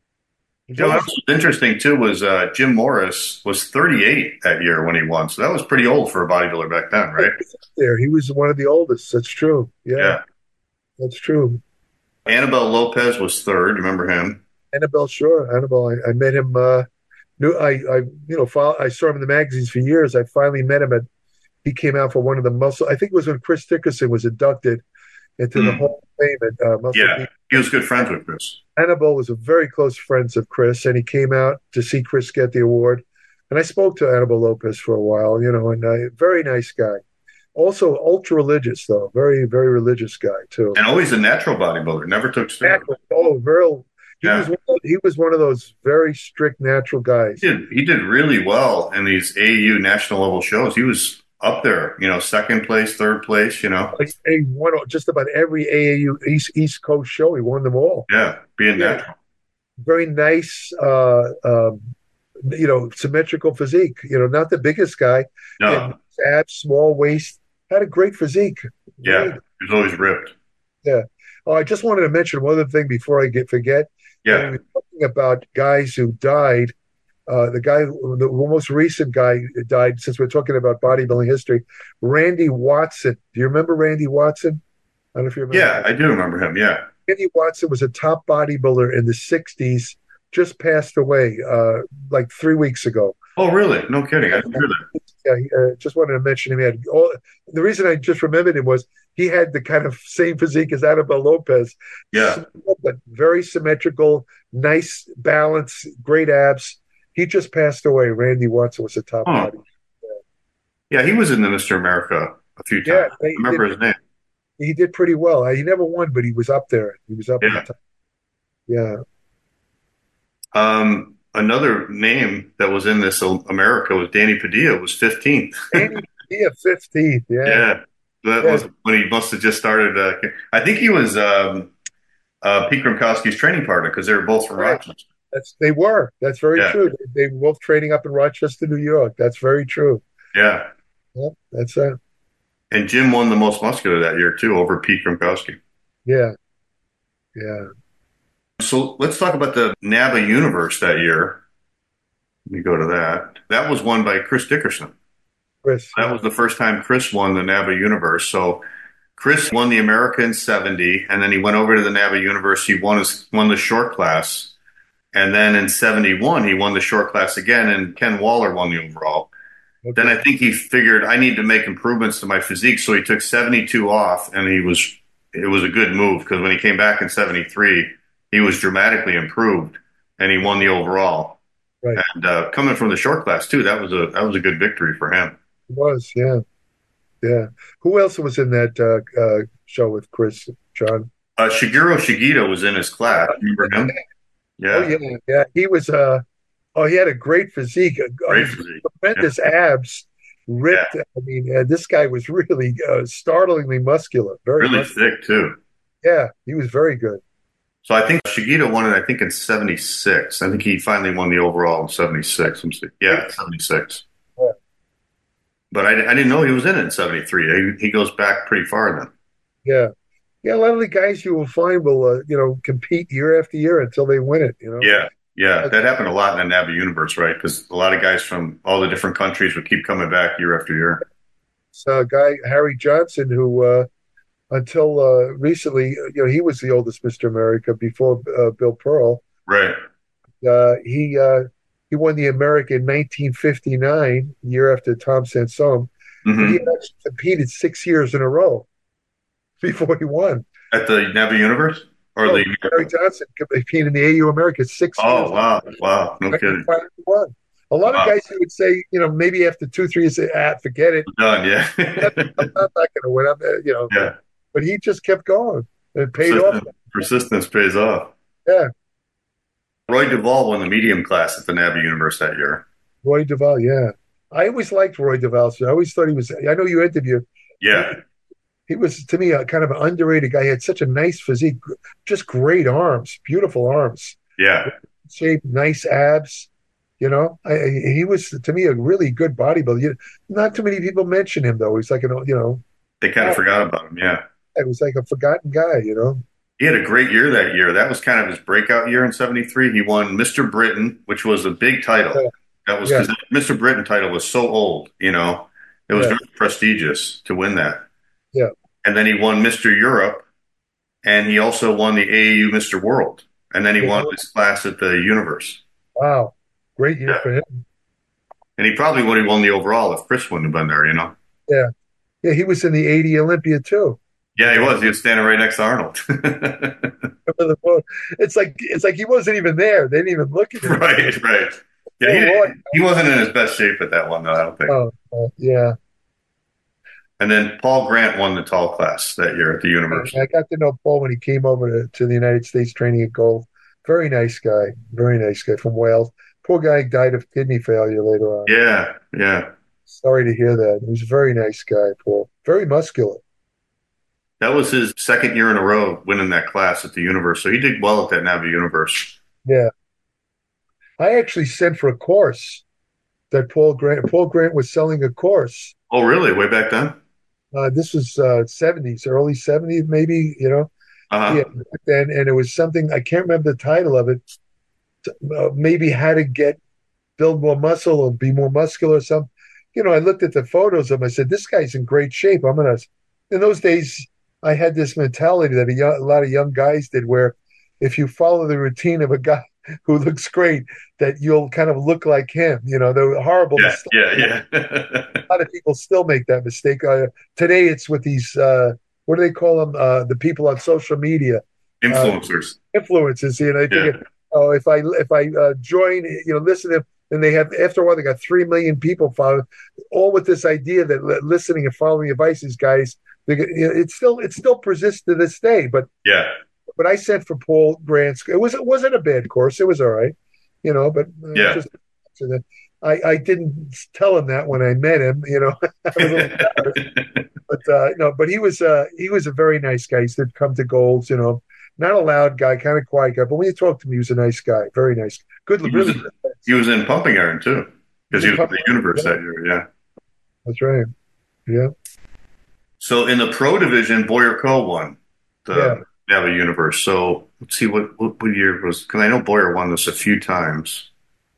[SPEAKER 4] You know, what was interesting too was uh, Jim Morris was thirty-eight that year when he won, so that was pretty old for a bodybuilder back then, right?
[SPEAKER 5] There, he was one of the oldest. That's true. Yeah,
[SPEAKER 4] Yeah.
[SPEAKER 5] that's true.
[SPEAKER 4] Annabelle Lopez was third. Remember him?
[SPEAKER 5] Annabelle, sure, Annabelle. I, I met him. Uh, knew I, I, you know, follow, I saw him in the magazines for years. I finally met him at he came out for one of the muscle. I think it was when Chris Dickerson was inducted into the
[SPEAKER 4] Mm.
[SPEAKER 5] Hall of Fame at uh, Muscle
[SPEAKER 4] Yeah,
[SPEAKER 5] Beach.
[SPEAKER 4] he was good friends with Chris.
[SPEAKER 5] Hannibal was a very close friends of Chris, and he came out to see Chris get the award. And I spoke to Hannibal Lopez for a while, you know, and uh, very nice guy. Also ultra religious, though, very very religious guy too.
[SPEAKER 4] And always a natural bodybuilder, never took steroids.
[SPEAKER 5] Oh, very. He
[SPEAKER 4] Yeah.
[SPEAKER 5] was one of, he was one of those very strict natural guys.
[SPEAKER 4] He did, he did really well in these A A U national level shows. He was up there, you know, second place, third place, you know.
[SPEAKER 5] Like, he won just about every A A U East East Coast show. He won them all.
[SPEAKER 4] Yeah, being
[SPEAKER 5] Yeah.
[SPEAKER 4] natural.
[SPEAKER 5] Very nice, uh, um, you know, symmetrical physique. You know, not the biggest guy.
[SPEAKER 4] No,
[SPEAKER 5] And abs, small waist. Had a great physique.
[SPEAKER 4] yeah,
[SPEAKER 5] Really.
[SPEAKER 4] he was always ripped.
[SPEAKER 5] Oh, I just wanted to mention one other thing before I get forget. When
[SPEAKER 4] Yeah,
[SPEAKER 5] we were talking about guys who died. Uh, the guy, the most recent guy who died, since we're talking about bodybuilding history, Randy Watson. Do you remember Randy Watson? I don't know if you remember.
[SPEAKER 4] yeah, I do remember him. Yeah,
[SPEAKER 5] Randy Watson was a top bodybuilder in the sixties, just passed away uh, like three weeks ago.
[SPEAKER 4] oh, really? No kidding. I didn't hear that.
[SPEAKER 5] Yeah, he, uh, just wanted to mention him. He had all, the reason I just remembered him was he had the kind of same physique as Annabelle Lopez.
[SPEAKER 4] Yeah.
[SPEAKER 5] Small, but very symmetrical, nice balance, great abs. He just passed away. Randy Watson was a top
[SPEAKER 4] Oh.
[SPEAKER 5] body.
[SPEAKER 4] Yeah, he was in the Mister America a few
[SPEAKER 5] Yeah,
[SPEAKER 4] times.
[SPEAKER 5] they-
[SPEAKER 4] I remember
[SPEAKER 5] they-
[SPEAKER 4] his name.
[SPEAKER 5] He did pretty well. He never won, but he was up there. He was up
[SPEAKER 4] Yeah.
[SPEAKER 5] at the top. Yeah.
[SPEAKER 4] Um, another name that was in this America was Danny Padilla, was fifteenth.
[SPEAKER 5] Danny Padilla, fifteenth. Yeah.
[SPEAKER 4] Yeah, that
[SPEAKER 5] Yeah.
[SPEAKER 4] was when he must have just started. Uh, I think he was um, uh, Pete Grimkowski's training partner because they were both from
[SPEAKER 5] Right.
[SPEAKER 4] Rochester.
[SPEAKER 5] That's they were. That's very
[SPEAKER 4] Yeah.
[SPEAKER 5] true. They, they were both training up in Rochester, New York. That's very true.
[SPEAKER 4] Yeah,
[SPEAKER 5] Yep, that's uh,
[SPEAKER 4] and Jim won the most muscular that year too over Pete Grimkowski.
[SPEAKER 5] yeah, yeah.
[SPEAKER 4] So let's talk about the NABBA Universe that year. Let me go to that. That was won by Chris Dickerson.
[SPEAKER 5] Chris.
[SPEAKER 4] That was the first time Chris won the NABBA Universe. So Chris won the America in seventy, and then he went over to the NABBA Universe. He won his, won the short class, and then in seventy-one he won the short class again, and Ken Waller won the overall.
[SPEAKER 5] Okay.
[SPEAKER 4] Then I think he figured I need to make improvements to my physique, so he took seventy-two off, and he was it was a good move because when he came back in seventy-three, he was dramatically improved, and he won the overall.
[SPEAKER 5] Right.
[SPEAKER 4] And uh, coming from the short class too, that was a that was a good victory for him.
[SPEAKER 5] It was, yeah, yeah. Who else was in that uh, uh, show with Chris, John?
[SPEAKER 4] Uh, Shigeru Shigeta was in his class. Remember him? Yeah,
[SPEAKER 5] Oh yeah, yeah. He was. Uh, oh, he had a great physique. Uh,
[SPEAKER 4] great physique.
[SPEAKER 5] Tremendous abs, ripped. I mean, uh, this guy was really uh, startlingly muscular. Very
[SPEAKER 4] Really
[SPEAKER 5] muscular.
[SPEAKER 4] thick too.
[SPEAKER 5] Yeah, he was very good.
[SPEAKER 4] So I think Shigeta won it. I think in seventy-six. I think he finally won the overall in seventy-six. I'm saying- Yeah, seventy-six.
[SPEAKER 5] Yeah.
[SPEAKER 4] But I, I didn't know he was in it in seventy-three. He, he goes back pretty far then.
[SPEAKER 5] Yeah, yeah. A lot of the guys you will find will, uh, you know, compete year after year until they win it. You know.
[SPEAKER 4] Yeah, yeah. That happened a lot in the NABBA universe, right? Because a lot of guys from all the different countries would keep coming back year after year.
[SPEAKER 5] So, a guy Harry Johnson, who uh, until uh, recently, you know, he was the oldest Mister America before uh, Bill Pearl.
[SPEAKER 4] Right.
[SPEAKER 5] Uh, he uh, he won the America in nineteen fifty-nine, year after Tom Sansone.
[SPEAKER 4] hmm
[SPEAKER 5] He actually competed six years in a row before he won.
[SPEAKER 4] At the NABBA universe? Or
[SPEAKER 5] No,
[SPEAKER 4] the
[SPEAKER 5] Harry Johnson competed in the A U America six
[SPEAKER 4] Oh,
[SPEAKER 5] years.
[SPEAKER 4] wow. Wow. No
[SPEAKER 5] Right,
[SPEAKER 4] kidding.
[SPEAKER 5] finally won. A lot
[SPEAKER 4] Wow.
[SPEAKER 5] of guys who would say, you know, maybe after two, three years, say, ah, forget it.
[SPEAKER 4] Done, yeah.
[SPEAKER 5] I'm not going to win. I'm, uh, you know,
[SPEAKER 4] yeah.
[SPEAKER 5] but he just kept going. It paid off.
[SPEAKER 4] Persistence, persistence pays off.
[SPEAKER 5] Yeah.
[SPEAKER 4] Roy Duvall won the medium class at the NABBA universe that year.
[SPEAKER 5] Roy Duval, yeah. I always liked Roy Duval. So I always thought he was, I know you interviewed.
[SPEAKER 4] Yeah.
[SPEAKER 5] He was, to me, a kind of an underrated guy. He had such a nice physique, just great arms, beautiful arms,
[SPEAKER 4] Yeah.
[SPEAKER 5] shape, nice abs. You know, I, I, he was, to me, a really good bodybuilder. You, not too many people mention him, though. He's like, an, you know,
[SPEAKER 4] They kind of forgot about him, yeah.
[SPEAKER 5] it was like a forgotten guy, you know.
[SPEAKER 4] He had a great year that year. That was kind of his breakout year in seventy-three. He won Mister Britain, which was a big title.
[SPEAKER 5] Yeah.
[SPEAKER 4] That was
[SPEAKER 5] Yeah.
[SPEAKER 4] because the Mister Britain title was so old, you know. It was
[SPEAKER 5] Yeah.
[SPEAKER 4] very prestigious to win that.
[SPEAKER 5] Yeah.
[SPEAKER 4] And then he won Mister Europe, and he also won the A A U Mister World. And then he
[SPEAKER 5] Yeah.
[SPEAKER 4] won his class at the Universe.
[SPEAKER 5] Wow. Great year
[SPEAKER 4] Yeah.
[SPEAKER 5] for him.
[SPEAKER 4] And he probably would have won the overall if Chris wouldn't have been there, you know.
[SPEAKER 5] Yeah, yeah. He was in the eighty Olympia too.
[SPEAKER 4] Yeah, he was. He was standing right next to Arnold.
[SPEAKER 5] It's like it's like he wasn't even there. They didn't even look at him.
[SPEAKER 4] Right, right. Yeah, he,
[SPEAKER 5] Oh,
[SPEAKER 4] he wasn't in his best shape at that one, though, I don't think.
[SPEAKER 5] oh, oh, yeah.
[SPEAKER 4] And then Paul Grant won the tall class that year at the university.
[SPEAKER 5] I got to know Paul when he came over to, to the United States training at Gold. Very nice guy. Very nice guy from Wales. Poor guy died of kidney failure later on.
[SPEAKER 4] Yeah, yeah.
[SPEAKER 5] Sorry to hear that. He was a very nice guy, Paul. Very muscular.
[SPEAKER 4] That was his second year in a row winning that class at the universe. So he did well at that Navi universe.
[SPEAKER 5] Yeah. I actually sent for a course that Paul Grant Paul Grant was selling a course.
[SPEAKER 4] Oh, really? Way back then?
[SPEAKER 5] Uh, this was uh, seventies, early seventies, maybe, you know.
[SPEAKER 4] Uh-huh.
[SPEAKER 5] Yeah, back then, and it was something, I can't remember the title of it. Uh, maybe how to get build more muscle or be more muscular or something. You know, I looked at the photos of him. I said, this guy's in great shape. I'm gonna. In those days, I had this mentality that a, young, a lot of young guys did, where if you follow the routine of a guy who looks great, that you'll kind of look like him. You know, the horrible
[SPEAKER 4] Yeah,
[SPEAKER 5] mistake.
[SPEAKER 4] yeah, yeah.
[SPEAKER 5] A lot of people still make that mistake. Uh, today, it's with these. Uh, what do they call them? Uh, the people on social media,
[SPEAKER 4] Influencers.
[SPEAKER 5] uh, influences. You know, they
[SPEAKER 4] Yeah.
[SPEAKER 5] think, oh, if I if I uh, join, you know, listen to them, and they have after a while they got three million people following, all with this idea that li- listening and following advice, guys, they, get- you know, it still it still persists to this day. But
[SPEAKER 4] Yeah.
[SPEAKER 5] but I sent for Paul Grant's. It was it wasn't a bad course. It was all right, you know. But uh,
[SPEAKER 4] Yeah.
[SPEAKER 5] just so that I I didn't tell him that when I met him, you know. I was a little embarrassed. But uh, no, but he was uh, he was a very nice guy. He used to come to Golds, you know, not a loud guy, kind of quiet guy. But when you talk to him, he was a nice guy, very nice, good,
[SPEAKER 4] He
[SPEAKER 5] really.
[SPEAKER 4] was, he was in Pumping Iron, too, because he was in the universe
[SPEAKER 5] Yeah.
[SPEAKER 4] that year, yeah.
[SPEAKER 5] That's right. Yeah,
[SPEAKER 4] So in the pro division, Boyer Co. won the Navi universe. So let's see, what, what, what year was, because I know Boyer won this a few times.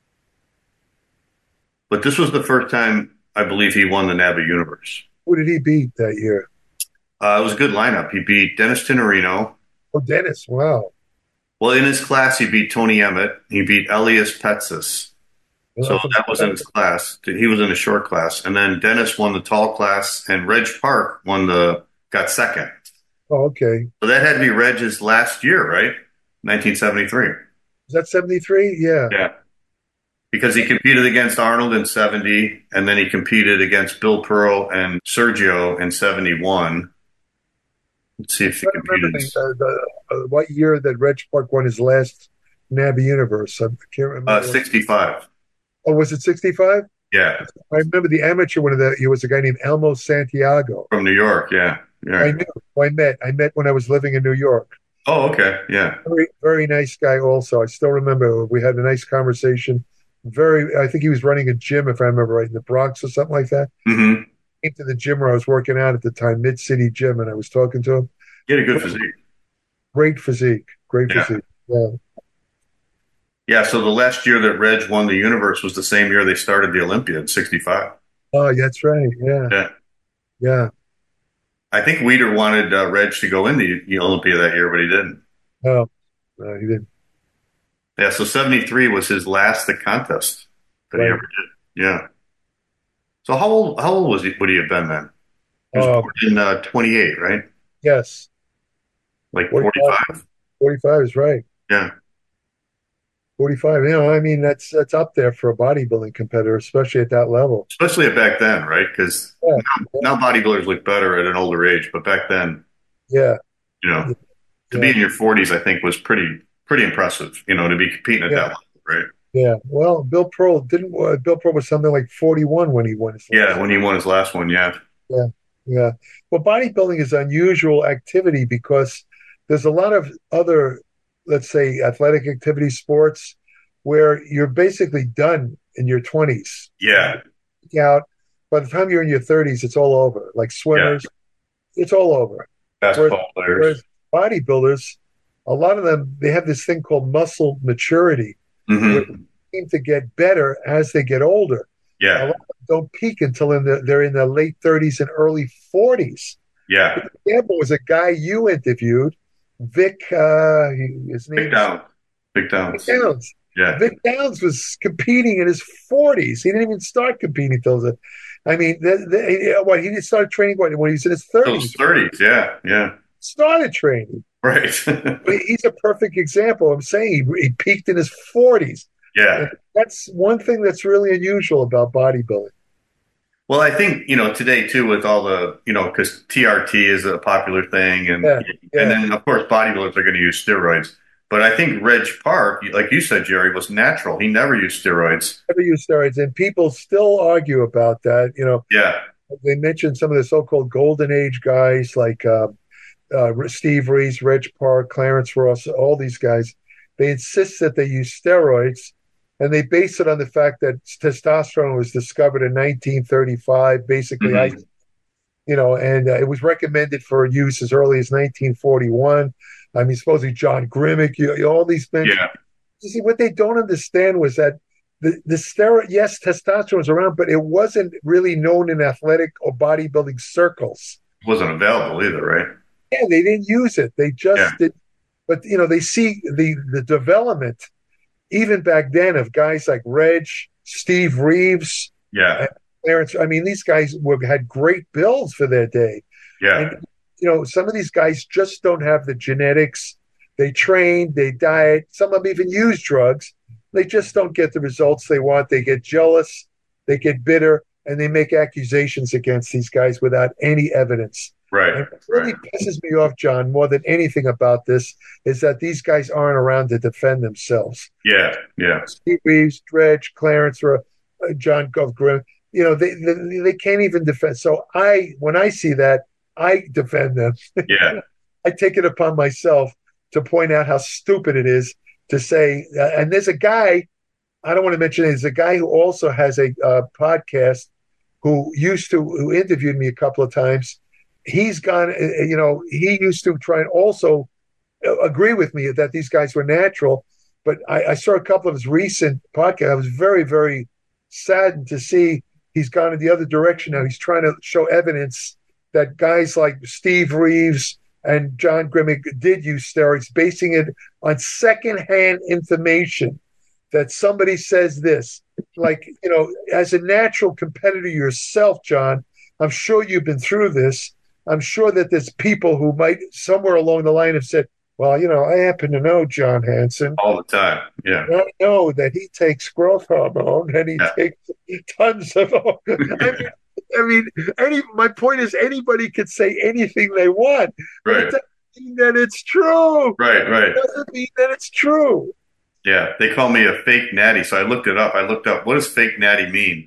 [SPEAKER 4] But this was the first time I believe he won the Navi universe.
[SPEAKER 5] who did he beat that year?
[SPEAKER 4] Uh, it was a good lineup. He beat Dennis Tenorino.
[SPEAKER 5] Oh, Dennis. Wow.
[SPEAKER 4] Well, in his class, he beat Tony Emmett. He beat Elias Petsis. So that was in his class. He was in a short class. And then Dennis won the tall class, and Reg Park won the got second.
[SPEAKER 5] Oh, okay.
[SPEAKER 4] So that had to be Reg's last year, right? nineteen seventy-three.
[SPEAKER 5] Is that seventy-three? Yeah.
[SPEAKER 4] Yeah. Because he competed against Arnold in seventy, and then he competed against Bill Pearl and Sergio in seventy-one. Let's see if he
[SPEAKER 5] I don't remember
[SPEAKER 4] competed.
[SPEAKER 5] the, the, uh, what year that Reg Park won his last Navi Universe. I can't remember.
[SPEAKER 4] Uh, sixty-five.
[SPEAKER 5] Oh, was it sixty-five?
[SPEAKER 4] Yeah.
[SPEAKER 5] I remember the amateur one of that year was a guy named Elmo Santiago.
[SPEAKER 4] From New York, yeah. yeah.
[SPEAKER 5] I knew. I met. I met when I was living in New York.
[SPEAKER 4] Oh, okay. Yeah.
[SPEAKER 5] Very, very nice guy. Also, I still remember we had a nice conversation. Very. I think he was running a gym, if I remember right, in the Bronx or something like that.
[SPEAKER 4] Mm-hmm.
[SPEAKER 5] Came to the gym where I was working out at the time, Mid City Gym, and I was talking to him.
[SPEAKER 4] He had a good physique.
[SPEAKER 5] Great physique. Great
[SPEAKER 4] Yeah.
[SPEAKER 5] physique. Yeah.
[SPEAKER 4] Yeah, so the last year that Reg won the universe was the same year they started the Olympia in sixty-five.
[SPEAKER 5] Oh, that's right. Yeah.
[SPEAKER 4] Yeah.
[SPEAKER 5] Yeah.
[SPEAKER 4] I think Weider wanted uh, Reg to go in the, the Olympia that year, but he didn't.
[SPEAKER 5] No, no, he didn't.
[SPEAKER 4] Yeah, so seventy-three was his last contest that he
[SPEAKER 5] Right.
[SPEAKER 4] ever did. Yeah. So how old how old was he? Would he have been then? He was
[SPEAKER 5] Um,
[SPEAKER 4] born in uh, twenty-eight, right?
[SPEAKER 5] Yes.
[SPEAKER 4] Like
[SPEAKER 5] forty-five.
[SPEAKER 4] forty-five.
[SPEAKER 5] forty-five is right.
[SPEAKER 4] Yeah.
[SPEAKER 5] forty-five. You know, I mean, that's that's up there for a bodybuilding competitor, especially at that level.
[SPEAKER 4] Especially back then, right? Because
[SPEAKER 5] Yeah.
[SPEAKER 4] now, now bodybuilders look better at an older age, but back then,
[SPEAKER 5] Yeah.
[SPEAKER 4] you know, to
[SPEAKER 5] Yeah.
[SPEAKER 4] be in your forties, I think was pretty pretty impressive. You know, to be competing at
[SPEAKER 5] Yeah.
[SPEAKER 4] that level, right?
[SPEAKER 5] Yeah. Well, Bill Pearl didn't. Uh, Bill Pearl was something like forty-one when he won his.
[SPEAKER 4] Yeah,
[SPEAKER 5] last-
[SPEAKER 4] when he won his last one, yeah.
[SPEAKER 5] Yeah. Yeah. Well, bodybuilding is unusual activity because there's a lot of other, let's say, athletic activity sports where you're basically done in your twenties.
[SPEAKER 4] Yeah.
[SPEAKER 5] Out by the time you're in your thirties, it's all over. Like swimmers, it's all over.
[SPEAKER 4] Basketball players.
[SPEAKER 5] Whereas bodybuilders, a lot of them, they have this thing called muscle maturity,
[SPEAKER 4] hmm
[SPEAKER 5] which seem to get better as they get older. A
[SPEAKER 4] Yeah.
[SPEAKER 5] lot of them don't peak until in the, they're in their late thirties and early forties.
[SPEAKER 4] Yeah.
[SPEAKER 5] Example was a guy you interviewed, Vic. Uh, he- his name
[SPEAKER 4] Big
[SPEAKER 5] is
[SPEAKER 4] down. Big
[SPEAKER 5] Vic
[SPEAKER 4] downs.
[SPEAKER 5] Downs.
[SPEAKER 4] Yeah.
[SPEAKER 5] Vic Downs was competing in his forties. He didn't even start competing until the, I mean, the, the, what he started training when, when he was in his thirties.
[SPEAKER 4] thirties, yeah, yeah.
[SPEAKER 5] Started training.
[SPEAKER 4] Right.
[SPEAKER 5] He's a perfect example. I'm saying he, he peaked in his forties.
[SPEAKER 4] Yeah.
[SPEAKER 5] And that's one thing that's really unusual about bodybuilding.
[SPEAKER 4] Well, I think, you know, today too, with all the, you know, because T R T is a popular thing. And,
[SPEAKER 5] yeah, yeah.
[SPEAKER 4] and then, of course, bodybuilders are going to use steroids. But I think Reg Park, like you said, Jerry, was natural. He never used steroids.
[SPEAKER 5] Never used steroids. And people still argue about that. You know,
[SPEAKER 4] yeah.
[SPEAKER 5] They mentioned some of the so-called golden age guys like uh, uh, Steve Reeves, Reg Park, Clarence Ross, all these guys. They insist that they use steroids. And they base it on the fact that testosterone was discovered in nineteen thirty-five, basically, mm-hmm. I, you know, and uh, it was recommended for use as early as nineteen forty-one. I mean, supposedly John Grimmick, you, you, all these men.
[SPEAKER 4] Yeah.
[SPEAKER 5] You see, what they don't understand was that the, the steroid, yes, testosterone was around, but it wasn't really known in athletic or bodybuilding circles.
[SPEAKER 4] It wasn't available either, right?
[SPEAKER 5] Yeah, they didn't use it. They just
[SPEAKER 4] yeah.
[SPEAKER 5] did. But, you know, they see the, the development even back then of guys like Reg, Steve Reeves,
[SPEAKER 4] yeah,
[SPEAKER 5] Clarence. I mean, these guys were, had great builds for their day.
[SPEAKER 4] Yeah.
[SPEAKER 5] And, you know, some of these guys just don't have the genetics. They train, they diet. Some of them even use drugs. They just don't get the results they want. They get jealous, they get bitter, and they make accusations against these guys without any evidence.
[SPEAKER 4] Right.
[SPEAKER 5] And what really
[SPEAKER 4] right.
[SPEAKER 5] pisses me off, John, more than anything about this, is that these guys aren't around to defend themselves.
[SPEAKER 4] Yeah, yeah.
[SPEAKER 5] Steve Reeves, Dredge, Clarence, or uh, John Gov Grimm, you know, they, they they can't even defend. So I, when I see that, I defend them.
[SPEAKER 4] Yeah.
[SPEAKER 5] I take it upon myself to point out how stupid it is to say. Uh, and there's a guy, I don't want to mention it, there's a guy who also has a uh, podcast who used to, who interviewed me a couple of times. He's gone, you know, he used to try and also agree with me that these guys were natural. But I, I saw a couple of his recent podcasts. I was very, very saddened to see he's gone in the other direction now. He's trying to show evidence that guys like Steve Reeves and John Grimmick did use steroids, basing it on secondhand information that somebody says this. Like, you know, as a natural competitor yourself, John, I'm sure you've been through this. I'm sure that there's people who might somewhere along the line have said, well, you know, I happen to know John Hansen.
[SPEAKER 4] All the time, yeah.
[SPEAKER 5] I know that he takes growth hormone and he
[SPEAKER 4] yeah.
[SPEAKER 5] takes tons of I mean, I mean, any. My point is anybody could say anything they want. But
[SPEAKER 4] right.
[SPEAKER 5] it doesn't mean that it's true.
[SPEAKER 4] Right, right.
[SPEAKER 5] It doesn't mean that it's true.
[SPEAKER 4] Yeah, they call me a fake natty, so I looked it up. I looked up, what does fake natty mean?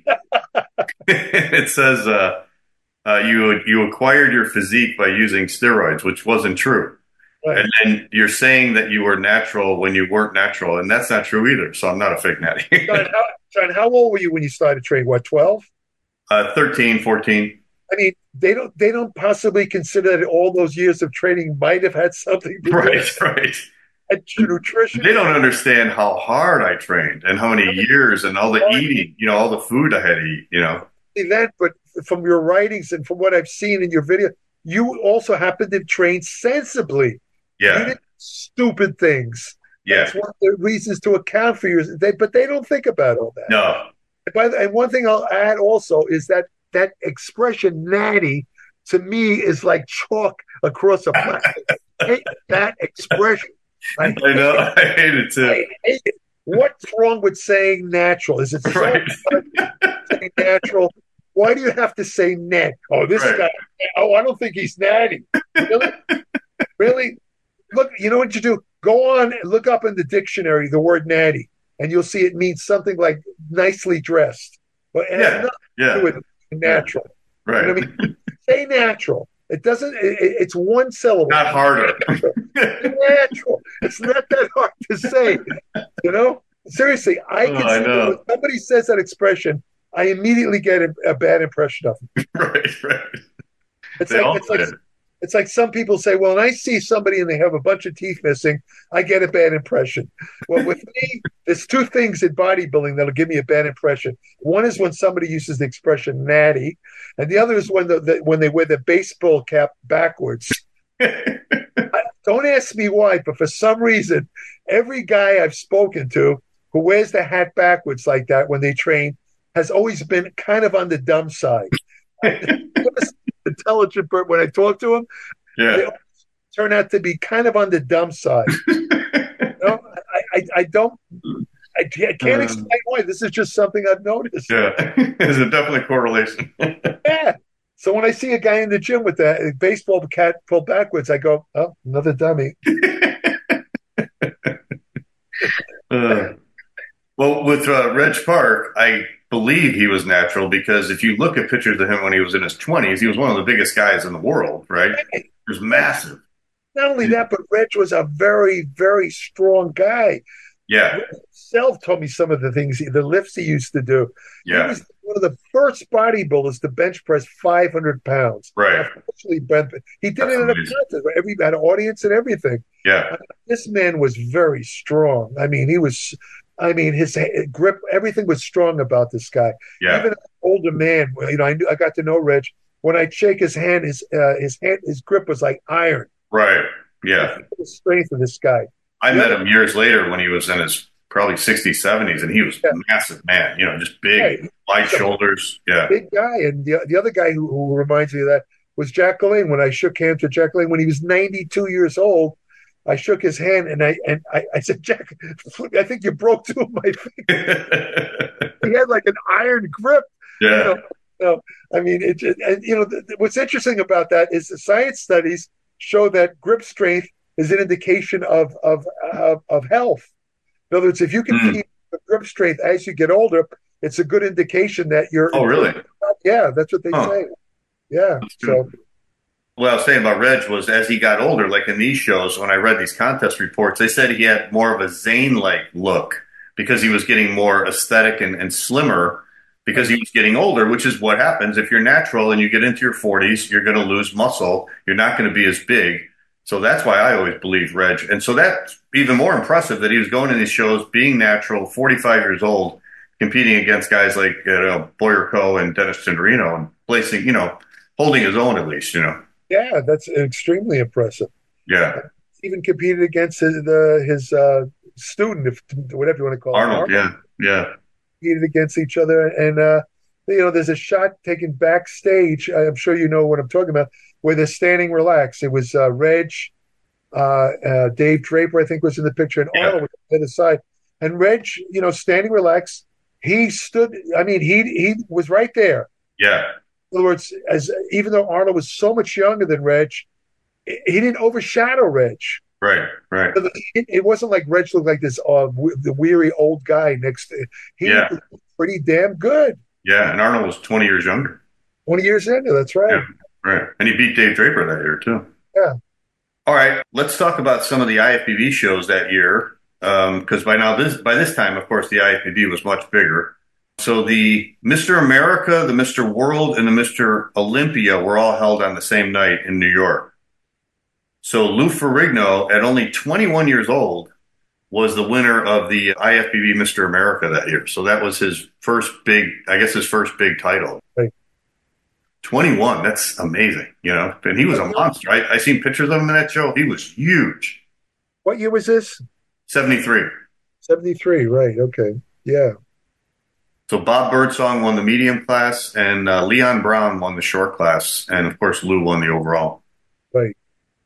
[SPEAKER 4] It says... uh Uh, you you acquired your physique by using steroids, which wasn't true. Right. And then you're saying that you were natural when you weren't natural, and that's not true either. So I'm not a fake natty.
[SPEAKER 5] John, how, John, how old were you when you started training? What, twelve?
[SPEAKER 4] Uh, thirteen, fourteen.
[SPEAKER 5] I mean, they don't they don't possibly consider that all those years of training might have had something to do
[SPEAKER 4] right,
[SPEAKER 5] with
[SPEAKER 4] right.
[SPEAKER 5] nutrition.
[SPEAKER 4] They don't understand how hard I trained and how many years and all the eating, you know, all the food I had to eat, you know.
[SPEAKER 5] That, but from your writings and from what I've seen in your video, you also happen to train sensibly.
[SPEAKER 4] Yeah.
[SPEAKER 5] You did stupid things.
[SPEAKER 4] Yeah.
[SPEAKER 5] That's one of the reasons to account for yours. They, but they don't think about all that.
[SPEAKER 4] No.
[SPEAKER 5] And, by the, and one thing I'll add also is that that expression natty to me is like chalk across a plastic. I hate that expression.
[SPEAKER 4] I, I know. It. I hate it too.
[SPEAKER 5] I hate it. What's wrong with saying natural? Is it so
[SPEAKER 4] right.
[SPEAKER 5] saying natural? Why do you have to say net? Oh, this right. guy. Oh, I don't think he's natty. Really? Really? Look, you know what you do? Go on and look up in the dictionary the word natty, and you'll see it means something like nicely dressed. But it
[SPEAKER 4] yeah.
[SPEAKER 5] has nothing
[SPEAKER 4] yeah.
[SPEAKER 5] to do with natural.
[SPEAKER 4] Yeah. Right.
[SPEAKER 5] You know what I mean? Say natural. It doesn't. It, it's one syllable.
[SPEAKER 4] Not harder.
[SPEAKER 5] Natural. It's not that hard to say. You know. Seriously, I can
[SPEAKER 4] oh, I know.
[SPEAKER 5] when somebody says that expression, I immediately get a, a bad impression of them.
[SPEAKER 4] Right, right.
[SPEAKER 5] It's they like it's like it's like some people say, well, when I see somebody and they have a bunch of teeth missing, I get a bad impression. Well, with me, there's two things in bodybuilding that'll give me a bad impression. One is when somebody uses the expression natty, and the other is when the, the when they wear the baseball cap backwards. I, don't ask me why, but for some reason, every guy I've spoken to who wears the hat backwards like that when they train has always been kind of on the dumb side. Intelligent, but when I talk to him,
[SPEAKER 4] Yeah.
[SPEAKER 5] they always turn out to be kind of on the dumb side. You know, I, I, I don't, I can't, I can't
[SPEAKER 4] Um,
[SPEAKER 5] explain why. This is just something I've noticed.
[SPEAKER 4] Yeah. There's a definite correlation.
[SPEAKER 5] Yeah. So when I see a guy in the gym with that baseball cap pulled backwards, I go, "Oh, another dummy."
[SPEAKER 4] Uh, well, with uh, Reg Park, I believe he was natural because if you look at pictures of him when he was in his twenties, he was one of the biggest guys in the world, right? He was massive.
[SPEAKER 5] Not only that, but Reg was a very, very strong guy.
[SPEAKER 4] Yeah.
[SPEAKER 5] Reg himself told me some of the things, he, the lifts he used to do.
[SPEAKER 4] Yeah.
[SPEAKER 5] He was one of the first bodybuilders to bench press five hundred pounds.
[SPEAKER 4] Right.
[SPEAKER 5] Actually, ben- he did
[SPEAKER 4] That's
[SPEAKER 5] it in a
[SPEAKER 4] amazing.
[SPEAKER 5] contest. Every had an audience and everything.
[SPEAKER 4] Yeah.
[SPEAKER 5] This man was very strong. I mean, he was. I mean, his grip, everything was strong about this guy.
[SPEAKER 4] Yeah.
[SPEAKER 5] Even an older man, you know, I knew I got to know Reg. When I'd shake his hand, his uh, his hand, his grip was like iron.
[SPEAKER 4] Right. Yeah.
[SPEAKER 5] The strength of this guy.
[SPEAKER 4] I
[SPEAKER 5] Yeah.
[SPEAKER 4] met him years later when he was in his probably sixties, seventies, and he was
[SPEAKER 5] Yeah.
[SPEAKER 4] a massive man, you know, just big,
[SPEAKER 5] Yeah.
[SPEAKER 4] wide
[SPEAKER 5] He's a
[SPEAKER 4] shoulders. Yeah.
[SPEAKER 5] Big guy. And the the other guy who, who reminds me of that was Jack LaLanne. When I shook hands with Jack LaLanne when he was ninety-two years old, I shook his hand and I and I, I said, "Jack, I think you broke two of my fingers." He had like an iron grip.
[SPEAKER 4] Yeah.
[SPEAKER 5] You know, no, I mean, it, it, and, you know, th- th- what's interesting about that is the science studies show that grip strength is an indication of of of, of health. In other words, if you can
[SPEAKER 4] Mm.
[SPEAKER 5] keep the grip strength as you get older, it's a good indication that you're.
[SPEAKER 4] Oh, really?
[SPEAKER 5] Yeah, that's what they
[SPEAKER 4] Huh.
[SPEAKER 5] say. Yeah.
[SPEAKER 4] That's
[SPEAKER 5] So
[SPEAKER 4] good. What I was saying about Reg was as he got older, like in these shows, when I read these contest reports, they said he had more of a Zane-like look because he was getting more aesthetic and, and slimmer because he was getting older, which is what happens. If you're natural and you get into your forties, you're going to lose muscle. You're not going to be as big. So that's why I always believed Reg. And so that's even more impressive that he was going in these shows, being natural, forty-five years old, competing against guys like you know, Boyer Coe and Dennis Cinderino and placing, you know, holding his own at least, you know.
[SPEAKER 5] yeah, that's extremely impressive.
[SPEAKER 4] Yeah.
[SPEAKER 5] Even competed against his the, his uh, student, if whatever you want to call
[SPEAKER 4] Arnold,
[SPEAKER 5] it.
[SPEAKER 4] yeah, yeah.
[SPEAKER 5] Competed against each other, and uh, you know, there's a shot taken backstage. I'm sure you know what I'm talking about, where they're standing relaxed. It was uh, Reg, uh, uh, Dave Draper, I think, was in the picture, and
[SPEAKER 4] Yeah.
[SPEAKER 5] Arnold was on the other side. And Reg, you know, standing relaxed, he stood. I mean, he he was right there.
[SPEAKER 4] Yeah.
[SPEAKER 5] In other words, as even though Arnold was so much younger than Reg, he didn't overshadow Reg.
[SPEAKER 4] Right, right.
[SPEAKER 5] It, it wasn't like Reg looked like this uh, w- the weary old guy next to he
[SPEAKER 4] Yeah.
[SPEAKER 5] was pretty damn good.
[SPEAKER 4] Yeah, and Arnold was twenty years younger.
[SPEAKER 5] twenty years into, that's right.
[SPEAKER 4] Yeah. Right. And he beat Dave Draper that year, too.
[SPEAKER 5] Yeah.
[SPEAKER 4] All right, let's talk about some of the I F B B shows that year. Because by now, this by this time, of course, the I F B B was much bigger. So the Mister America, the Mister World, and the Mister Olympia were all held on the same night in New York. So Lou Ferrigno, at only twenty-one years old, was the winner of the I F B B Mister America that year. So that was his first big, I guess his first big title.
[SPEAKER 5] Right.
[SPEAKER 4] twenty-one, that's amazing, you know. And he was a monster. I, I seen pictures of him in that show. He was huge.
[SPEAKER 5] What year was this?
[SPEAKER 4] seventy-three.
[SPEAKER 5] seventy-three, right. Okay. Yeah.
[SPEAKER 4] So Bob Birdsong won the medium class, and uh, Leon Brown won the short class, and of course Lou won the overall.
[SPEAKER 5] Right.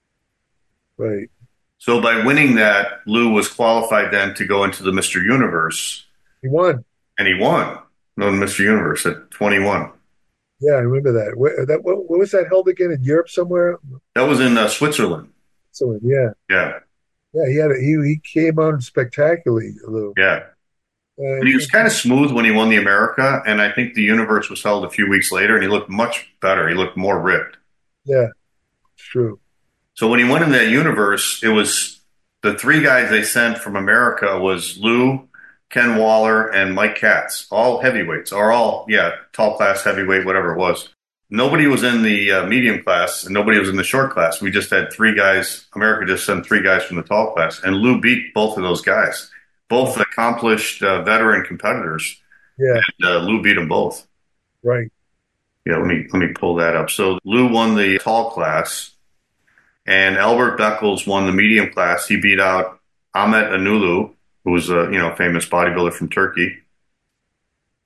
[SPEAKER 5] Right.
[SPEAKER 4] So by winning that, Lou was qualified then to go into the Mister Universe,
[SPEAKER 5] He won.
[SPEAKER 4] and he won the Mister Universe at twenty-one.
[SPEAKER 5] Yeah, I remember that. Where, that what, where was that held again? In Europe somewhere?
[SPEAKER 4] That was in uh, Switzerland.
[SPEAKER 5] So yeah.
[SPEAKER 4] Yeah,
[SPEAKER 5] Yeah, he had a, he he came on spectacularly, Lou.
[SPEAKER 4] yeah.
[SPEAKER 5] Uh,
[SPEAKER 4] And he was kind of smooth when he won the America, and I think the Universe was held a few weeks later, and he looked much better. He looked more ripped.
[SPEAKER 5] yeah, it's true.
[SPEAKER 4] So when he went in that Universe, it was the three guys they sent from America was Lou, Ken Waller, and Mike Katz, all heavyweights, or all, yeah, tall class, heavyweight, whatever it was. Nobody was in the uh, medium class, and nobody was in the short class. We just had three guys. America just sent three guys from the tall class, and Lou beat both of those guys. Both accomplished uh, veteran competitors.
[SPEAKER 5] Yeah,
[SPEAKER 4] And, uh, Lou beat them both.
[SPEAKER 5] right.
[SPEAKER 4] Yeah, let me let me pull that up. So Lou won the tall class, and Albert Beckles won the medium class. He beat out Ahmet Anulu, who was a you know famous bodybuilder from Turkey.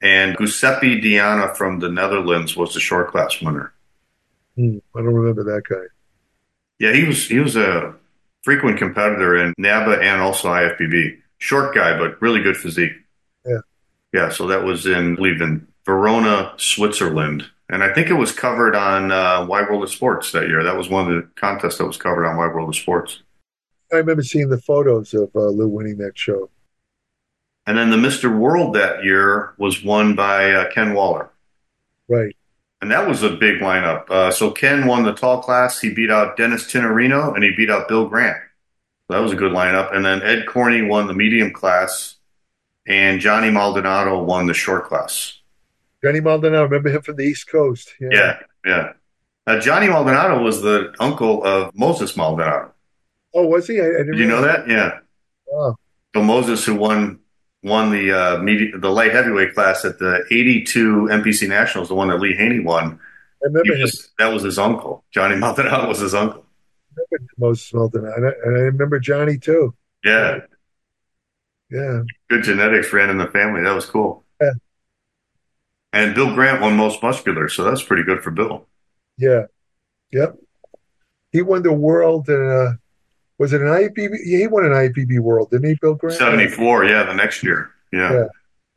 [SPEAKER 4] And Giuseppe Diana from the Netherlands was the short class winner.
[SPEAKER 5] Hmm, I don't remember that guy.
[SPEAKER 4] Yeah, he was he was a frequent competitor in NABA and also I F B B. Short guy, but really good physique.
[SPEAKER 5] Yeah.
[SPEAKER 4] Yeah, so that was in, I believe, in Verona, Switzerland. And I think it was covered on uh, Wide World of Sports that year. That was one of the contests that was covered on Wide World of Sports.
[SPEAKER 5] I remember seeing the photos of uh, Lou winning that show.
[SPEAKER 4] And then the Mister World that year was won by uh, Ken Waller.
[SPEAKER 5] Right.
[SPEAKER 4] And that was a big lineup. Uh, so Ken won the tall class. He beat out Dennis Tinerino, and he beat out Bill Grant. So that was a good lineup. And then Ed Corney won the medium class, and Johnny Maldonado won the short class.
[SPEAKER 5] Johnny Maldonado, remember him from the East Coast. Yeah,
[SPEAKER 4] Yeah, yeah. Uh, Johnny Maldonado was the uncle of Moses Maldonado.
[SPEAKER 5] Oh, was he? I, I didn't
[SPEAKER 4] Did you know
[SPEAKER 5] realize-
[SPEAKER 4] that? Yeah.
[SPEAKER 5] Wow.
[SPEAKER 4] So Moses, who won won the uh, medi- the light heavyweight class at the eighty-two N P C Nationals, the one that Lee Haney won,
[SPEAKER 5] I remember
[SPEAKER 4] he
[SPEAKER 5] him.
[SPEAKER 4] was- that was his uncle. Johnny Maldonado was his uncle.
[SPEAKER 5] I remember Moses Maldonado. And I, and I remember Johnny, too.
[SPEAKER 4] Yeah.
[SPEAKER 5] Yeah.
[SPEAKER 4] Good genetics ran in the family. That was cool.
[SPEAKER 5] Yeah.
[SPEAKER 4] And Bill Grant won most muscular, so that's pretty good for Bill.
[SPEAKER 5] Yeah. Yep. He won the world. Uh, was it an I F B B? Yeah, he won an I F B B world, didn't he, Bill Grant?
[SPEAKER 4] seventy-four, yeah, the next year. Yeah.
[SPEAKER 5] Yeah.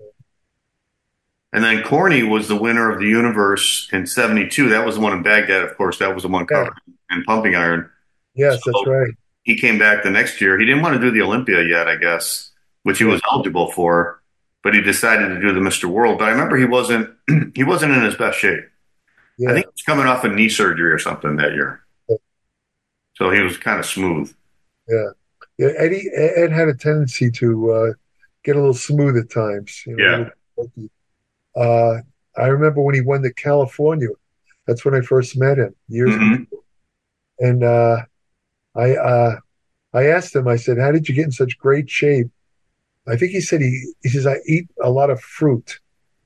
[SPEAKER 4] And then Corney was the winner of the universe in seventy-two. That was the one in Baghdad, of course. That was the one covered in pumping iron.
[SPEAKER 5] Yes,
[SPEAKER 4] So-
[SPEAKER 5] that's right.
[SPEAKER 4] He came back the next year. He didn't want to do the Olympia yet, I guess, which he was eligible for, but he decided to do the Mister World. But I remember he wasn't he wasn't in his best shape.
[SPEAKER 5] Yeah.
[SPEAKER 4] I think he was coming off a knee surgery or something that year. So he was kind of smooth.
[SPEAKER 5] Yeah. Yeah. Eddie, Ed had a tendency to uh, get a little smooth at times. You know,
[SPEAKER 4] Yeah.
[SPEAKER 5] a little funky. Uh, I remember when he won the California. That's when I first met him years
[SPEAKER 4] Mhm.
[SPEAKER 5] ago. And uh, I uh, I asked him, I said, how did you get in such great shape? I think he said he, he says, I eat a lot of fruit.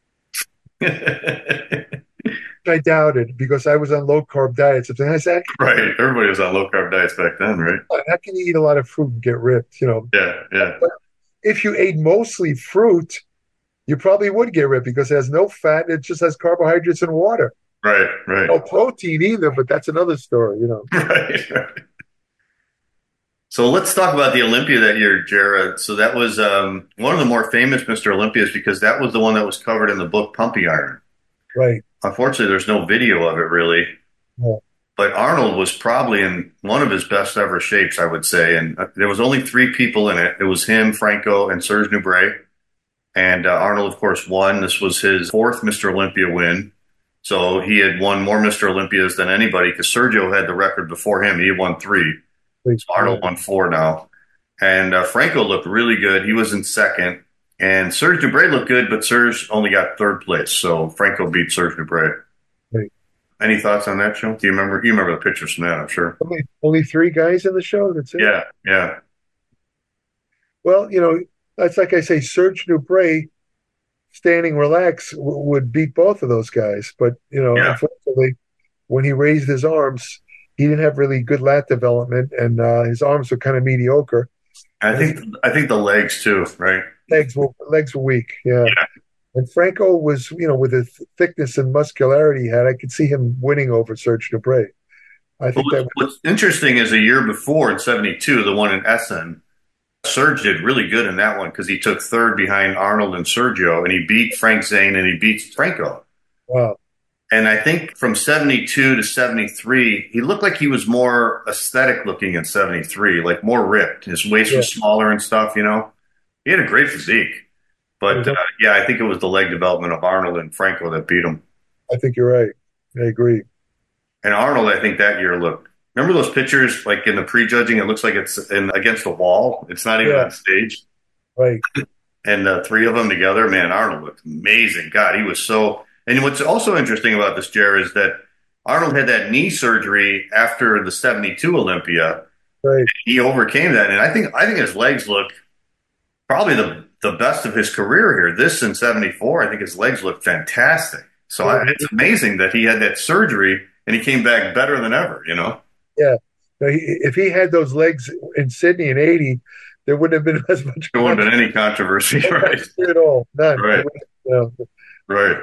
[SPEAKER 5] I doubted because I was on low carb diets. And I said,
[SPEAKER 4] Right. Everybody was on low carb diets back then, right?
[SPEAKER 5] how can you eat a lot of fruit and get ripped? You know,
[SPEAKER 4] Yeah, yeah.
[SPEAKER 5] if you ate mostly fruit, you probably would get ripped because it has no fat. It just has carbohydrates and water.
[SPEAKER 4] Right, right.
[SPEAKER 5] No protein either, but that's another story, you know.
[SPEAKER 4] Right, right. So let's talk about the Olympia that year, Jared. So that was um, one of the more famous Mister Olympias because that was the one that was covered in the book Pumping Iron.
[SPEAKER 5] Right.
[SPEAKER 4] Unfortunately, there's no video of it really.
[SPEAKER 5] Yeah.
[SPEAKER 4] But Arnold was probably in one of his best ever shapes, I would say. And uh, there was only three people in it. It was him, Franco, and Serge Nubret. And uh, Arnold, of course, won. This was his fourth Mister Olympia win. So he had won more Mister Olympias than anybody because Sergio had the record before him. He had won three. So Arnold won four now. And uh, Franco looked really good. He was in second. And Serge Nubret looked good, but Serge only got third place. So Franco beat Serge Nubret.
[SPEAKER 5] Right.
[SPEAKER 4] Any thoughts on that, show? Do you remember? You remember the pictures from that, I'm sure.
[SPEAKER 5] Only, only three guys in the show. That's it.
[SPEAKER 4] Yeah, yeah.
[SPEAKER 5] Well, you know, that's like I say, Serge Nubret, standing relax, w- would beat both of those guys. But, you know,
[SPEAKER 4] Yeah.
[SPEAKER 5] unfortunately, when he raised his arms, he didn't have really good lat development, and uh, his arms were kind of mediocre.
[SPEAKER 4] I think I think the legs too, right?
[SPEAKER 5] Legs were legs were weak. Yeah.
[SPEAKER 4] Yeah.
[SPEAKER 5] And Franco was, you know, with the th- thickness and muscularity he had, I could see him winning over Serge Nubret. I think
[SPEAKER 4] What's,
[SPEAKER 5] that
[SPEAKER 4] what's interesting is a year before in seventy-two, the one in Essen, Serge did really good in that one because he took third behind Arnold and Sergio, and he beat Frank Zane and he beat Franco.
[SPEAKER 5] wow.
[SPEAKER 4] And I think from seventy-two to seventy-three, he looked like he was more aesthetic looking in seventy-three, like more ripped. His waist was
[SPEAKER 5] Yeah.
[SPEAKER 4] smaller and stuff, you know. He had a great physique. But uh, yeah, I think it was the leg development of Arnold and Franco that beat him.
[SPEAKER 5] I think you're right. I agree.
[SPEAKER 4] And Arnold, I think that year looked. Remember those pictures, like in the prejudging? It looks like it's in, against a wall. It's not even
[SPEAKER 5] Yeah.
[SPEAKER 4] on stage.
[SPEAKER 5] Right.
[SPEAKER 4] And uh, three of them together, man, Arnold looked amazing. God, he was so. And what's also interesting about this, Jer, is that Arnold had that knee surgery after the seventy-two Olympia.
[SPEAKER 5] Right.
[SPEAKER 4] He overcame that, and I think I think his legs look probably the the best of his career here. This in seventy-four, I think his legs look fantastic. So I, it's amazing that he had that surgery and he came back better than ever. You know.
[SPEAKER 5] Yeah. Now, he, if he had those legs in Sydney in eighty, there wouldn't have been as much.
[SPEAKER 4] There wouldn't have been any controversy, right?
[SPEAKER 5] At all. None.
[SPEAKER 4] Right.
[SPEAKER 5] You know,
[SPEAKER 4] Right.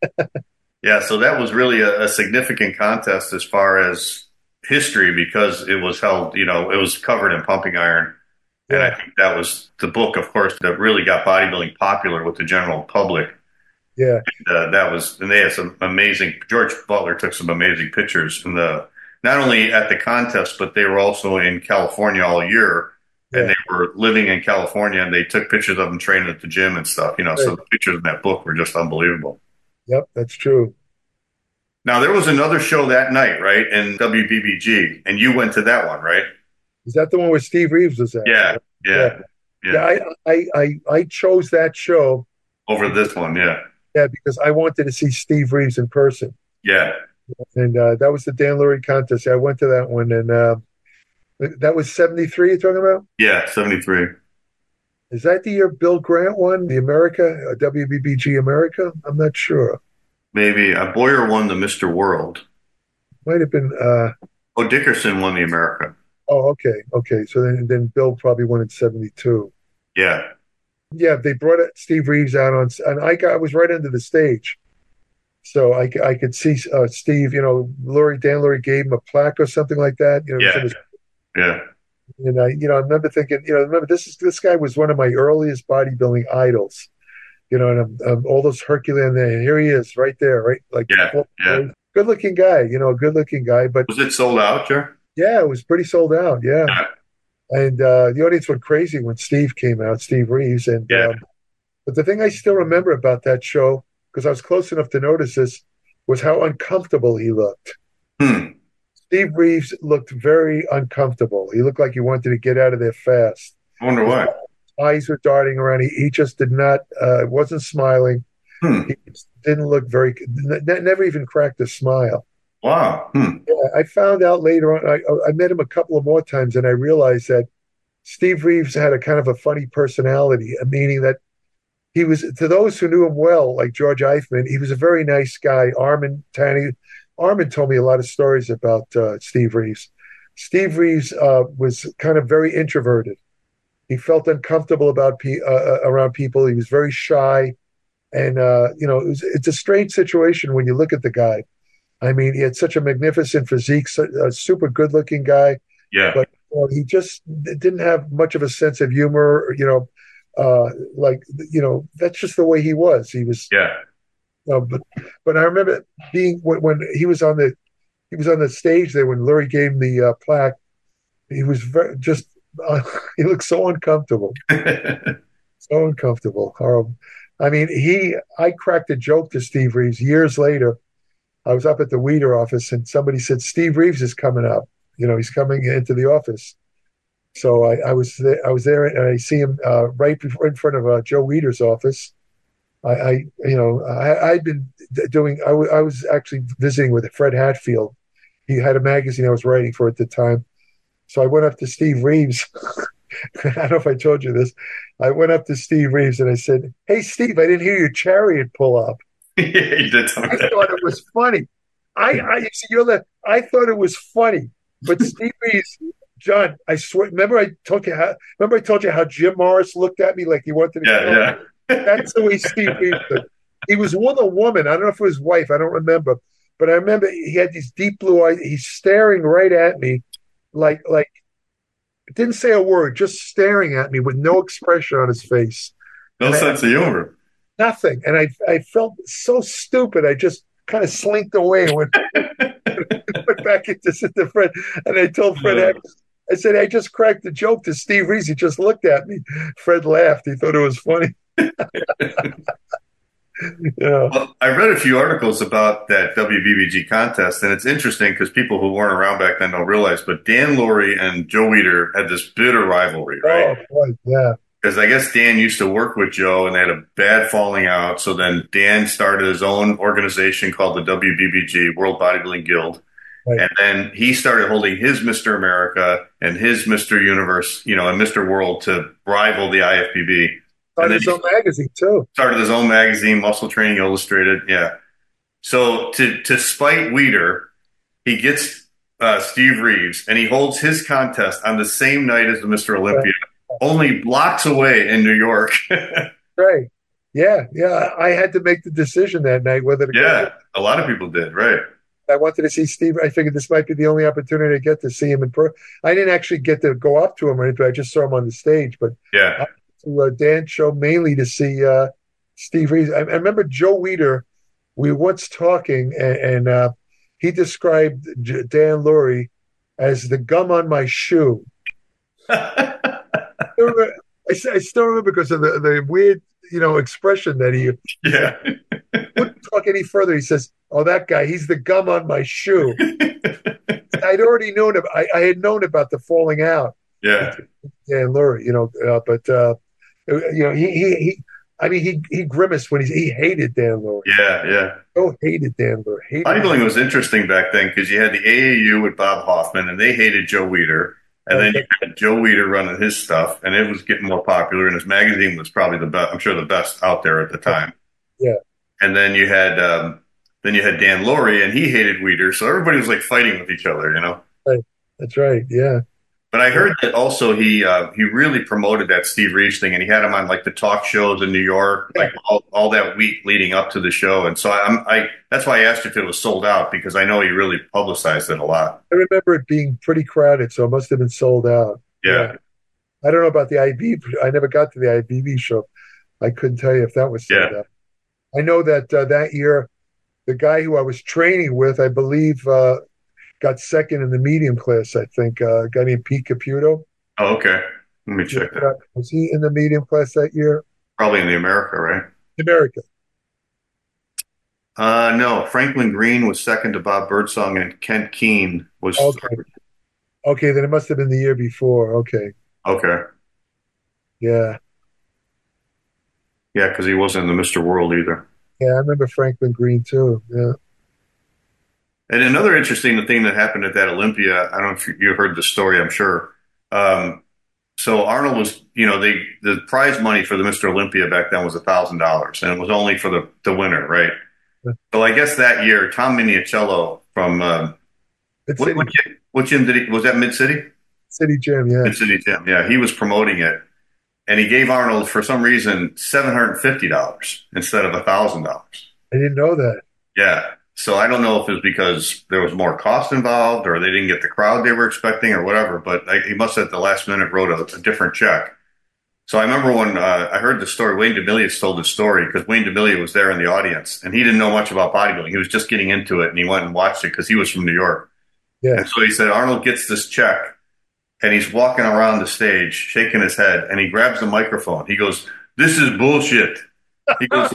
[SPEAKER 4] Yeah, so that was really a, a significant contest as far as history because it was held, you know, it was covered in pumping iron. And I
[SPEAKER 5] Yeah,
[SPEAKER 4] think that was the book, of course, that really got bodybuilding popular with the general public.
[SPEAKER 5] yeah,
[SPEAKER 4] Uh, that was, and they had some amazing, George Butler took some amazing pictures in the, not only at the contest, but they were also in California all year. And
[SPEAKER 5] yeah.
[SPEAKER 4] they were living in California and they took pictures of them training at the gym and stuff, you know, so
[SPEAKER 5] Right.
[SPEAKER 4] the pictures in that book were just unbelievable.
[SPEAKER 5] Yep, that's true.
[SPEAKER 4] Now, there was another show that night, right, in W B B G, and you went to that one, right?
[SPEAKER 5] Is that the one where Steve Reeves was at?
[SPEAKER 4] Yeah,
[SPEAKER 5] Yeah,
[SPEAKER 4] yeah,
[SPEAKER 5] yeah.
[SPEAKER 4] yeah.
[SPEAKER 5] I, I, I, I chose that show,
[SPEAKER 4] Over this one, yeah,
[SPEAKER 5] yeah, because I wanted to see Steve Reeves in person,
[SPEAKER 4] yeah,
[SPEAKER 5] and uh, that was the Dan Lurie contest. I went to that one, and uh, that was seventy-three. You're talking about?
[SPEAKER 4] yeah, seventy-three.
[SPEAKER 5] Is that the year Bill Grant won the America uh, W B B G America? I'm not sure.
[SPEAKER 4] Maybe uh, Boyer won the Mister World.
[SPEAKER 5] Might have been. Uh,
[SPEAKER 4] Oh, Dickerson won the America.
[SPEAKER 5] oh, okay, okay. So then, then Bill probably won in seventy-two.
[SPEAKER 4] Yeah,
[SPEAKER 5] Yeah, they brought it, Steve Reeves out on, and I got I was right under the stage, so I, I could see uh, Steve. You know, Lurie Dan Lurie gave him a plaque or something like that. You know, it was in
[SPEAKER 4] yeah,
[SPEAKER 5] his,
[SPEAKER 4] yeah,
[SPEAKER 5] and I, you know, I remember thinking, you know, remember this is this guy was one of my earliest bodybuilding idols. You know, and um, um, all those Herculean there. Here he is, right there, right, like
[SPEAKER 4] yeah, yeah.
[SPEAKER 5] good looking guy. You know, good looking guy, but
[SPEAKER 4] Was it sold out, Jer?
[SPEAKER 5] yeah, it was pretty sold out. Yeah,
[SPEAKER 4] Yeah,
[SPEAKER 5] and uh, the audience went crazy when Steve came out, Steve Reeves, and
[SPEAKER 4] yeah.
[SPEAKER 5] um, but the thing I still remember about that show, because I was close enough to notice this, was how uncomfortable he looked.
[SPEAKER 4] Hmm.
[SPEAKER 5] Steve Reeves looked very uncomfortable. He looked like he wanted to get out of there fast.
[SPEAKER 4] I wonder
[SPEAKER 5] His
[SPEAKER 4] why.
[SPEAKER 5] eyes were darting around. He, he just did not, uh, wasn't smiling.
[SPEAKER 4] Hmm.
[SPEAKER 5] He didn't look very, n- never even cracked a smile.
[SPEAKER 4] Wow. Hmm.
[SPEAKER 5] I found out later on, I, I met him a couple of more times, and I realized that Steve Reeves had a kind of a funny personality, meaning that he was, to those who knew him well, like George Eifman, he was a very nice guy. Armin Tanny, Armin told me a lot of stories about uh, Steve Reeves. Steve Reeves uh, was kind of very introverted. He felt uncomfortable about pe- uh, around people. He was very shy, and uh, you know, it was, it's a strange situation when you look at the guy. I mean, he had such a magnificent physique, a super good-looking guy,
[SPEAKER 4] Yeah.
[SPEAKER 5] but you know, he just didn't have much of a sense of humor. You know, uh, like you know, that's just the way he was. He was,
[SPEAKER 4] Yeah.
[SPEAKER 5] you know, but but I remember being when, when he was on the he was on the stage there when Lurie gave him the uh, plaque. He was very, just uh, he looked so uncomfortable, so uncomfortable. Horrible. I mean, he I cracked a joke to Steve Reeves years later. I was up at the Weeder office, and somebody said Steve Reeves is coming up. You know, he's coming into the office. So I, I was there, I was there, and I see him uh, right before, in front of uh, Joe Weider's office. I, I you know, I, I'd been doing. I, w- I was actually visiting with Fred Hatfield. He had a magazine I was writing for at the time. So I went up to Steve Reeves. I don't know if I told you this. I went up to Steve Reeves and I said, "Hey, Steve, I didn't hear your chariot pull up."
[SPEAKER 4] Yeah, you did tell me
[SPEAKER 5] I
[SPEAKER 4] that.
[SPEAKER 5] thought it was funny. I, I you see, you're the, I thought it was funny, but Steve Reeves, John, I swear. Remember, I told you how. Remember, I told you how Jim Morris looked at me like he wanted to.
[SPEAKER 4] Yeah,
[SPEAKER 5] kill
[SPEAKER 4] yeah.
[SPEAKER 5] me? That's the way Steve Reeves did. He was with a woman. I don't know if it was his wife. I don't remember, but I remember he had these deep blue eyes. He's staring right at me, like like didn't say a word, just staring at me with no expression on his face.
[SPEAKER 4] No
[SPEAKER 5] And I-
[SPEAKER 4] sense of humor.
[SPEAKER 5] Nothing. And I I felt so stupid. I just kind of slinked away and went, went back into sit to Fred. And I told Fred,
[SPEAKER 4] Yeah.
[SPEAKER 5] I said, I just cracked a joke to Steve Reeves. He just looked at me. Fred laughed. He thought it was funny. Yeah.
[SPEAKER 4] Well, I read a few articles about that W B B G contest, and it's interesting because people who weren't around back then don't realize, but Dan Lurie and Joe Weider had this bitter rivalry, right?
[SPEAKER 5] Oh, boy. Yeah.
[SPEAKER 4] Because I guess Dan used to work with Joe and they had a bad falling out. So then Dan started his own organization called the W B B G, World Bodybuilding Guild.
[SPEAKER 5] Right.
[SPEAKER 4] And then he started holding his Mister America and his Mister Universe, you know, and Mister World to rival the I F B B.
[SPEAKER 5] Started
[SPEAKER 4] And
[SPEAKER 5] his
[SPEAKER 4] then
[SPEAKER 5] own magazine, too.
[SPEAKER 4] started his own magazine, Muscle Training Illustrated. Yeah. So to, to spite Weider, he gets uh, Steve Reeves and he holds his contest on the same night as the Mister Olympia, only blocks away in New York.
[SPEAKER 5] Right. Yeah, yeah. I had to make the decision that night whether to go.
[SPEAKER 4] Yeah, a lot of people did, right?
[SPEAKER 5] I wanted to see Steve. I figured this might be the only opportunity to get to see him in person. I didn't actually get to go up to him or anything. I just saw him on the stage. But I
[SPEAKER 4] Yeah.
[SPEAKER 5] went to uh, Dan's show mainly to see uh, Steve Reeves. I, I remember Joe Weider. We were once talking, and, and uh, he described J- Dan Laurie as the gum on my shoe. I, remember, I, s- I still remember because of the, the weird, you know, expression that he
[SPEAKER 4] Yeah.
[SPEAKER 5] wouldn't talk any further. He says, "Oh, that guy, he's the gum on my shoe." I'd already known. About, I, I had known about the falling out.
[SPEAKER 4] Yeah.
[SPEAKER 5] Dan Lurie, you know, uh, but uh, you know, he, he he. I mean, he he grimaced when he he hated Dan Lurie.
[SPEAKER 4] Yeah. Yeah.
[SPEAKER 5] Oh, hated Dan Lurie. Hated
[SPEAKER 4] Bodybuilding
[SPEAKER 5] him.
[SPEAKER 4] was interesting back then because you had the A A U with Bob Hoffman, and they hated Joe Weider. And then you had Joe Weider running his stuff, and it was getting more popular, and his magazine was probably the best, I'm sure the best out there at the time.
[SPEAKER 5] Yeah.
[SPEAKER 4] And then you had um, then you had Dan Laurie, and he hated Weider, so everybody was like fighting with each other, you know.
[SPEAKER 5] Right. That's right. Yeah.
[SPEAKER 4] But I heard that also he uh, he really promoted that Steve Reeves thing, and he had him on like the talk shows in New York, like all, all that week leading up to the show. And so I'm I that's why I asked you if it was sold out, because I know he really publicized it a lot.
[SPEAKER 5] I remember it being pretty crowded, so it must have been sold out.
[SPEAKER 4] Yeah.
[SPEAKER 5] I don't know about the I B. I never got to the I B B show. I couldn't tell you if that was sold
[SPEAKER 4] Yeah.
[SPEAKER 5] out. I know that uh, that year, the guy who I was training with, I believe, uh, got second in the medium class. I think uh, a guy named Pete Caputo.
[SPEAKER 4] Oh, okay. Let me check that.
[SPEAKER 5] Was he in the medium class that year?
[SPEAKER 4] Probably in the America, right?
[SPEAKER 5] America.
[SPEAKER 4] Uh, no, Franklin Green was second to Bob Birdsong, and Kent Keene was
[SPEAKER 5] Okay.
[SPEAKER 4] third.
[SPEAKER 5] Okay, then it must have been the year before. Okay.
[SPEAKER 4] Okay.
[SPEAKER 5] Yeah.
[SPEAKER 4] Yeah, because he wasn't in the Mister World either.
[SPEAKER 5] Yeah, I remember Franklin Green too. Yeah.
[SPEAKER 4] And another interesting thing that happened at that Olympia, I don't know if you you heard the story, I'm sure. Um, so Arnold was, you know, they the prize money for the Mister Olympia back then was a thousand dollars, and it was only for the the winner, right? So I guess that year, Tom Miniacello from uh,
[SPEAKER 5] Mid
[SPEAKER 4] what,
[SPEAKER 5] City,
[SPEAKER 4] what, gym- what gym did he was that Mid City?
[SPEAKER 5] City Gym, yeah.
[SPEAKER 4] Mid City Gym, yeah. He was promoting it, and he gave Arnold for some reason seven hundred fifty dollars instead of a thousand dollars.
[SPEAKER 5] I didn't know that.
[SPEAKER 4] Yeah. So I don't know if it was because there was more cost involved, or they didn't get the crowd they were expecting, or whatever. But I, he must have at the last minute wrote a, a different check. So I remember when uh, I heard the story, Wayne DeMilius told the story, because Wayne DeMilia was there in the audience, and he didn't know much about bodybuilding. He was just getting into it, and he went and watched it because he was from New York.
[SPEAKER 5] Yeah.
[SPEAKER 4] And so he said Arnold gets this check, and he's walking around the stage, shaking his head, and he grabs the microphone. He goes, "This is bullshit." He goes,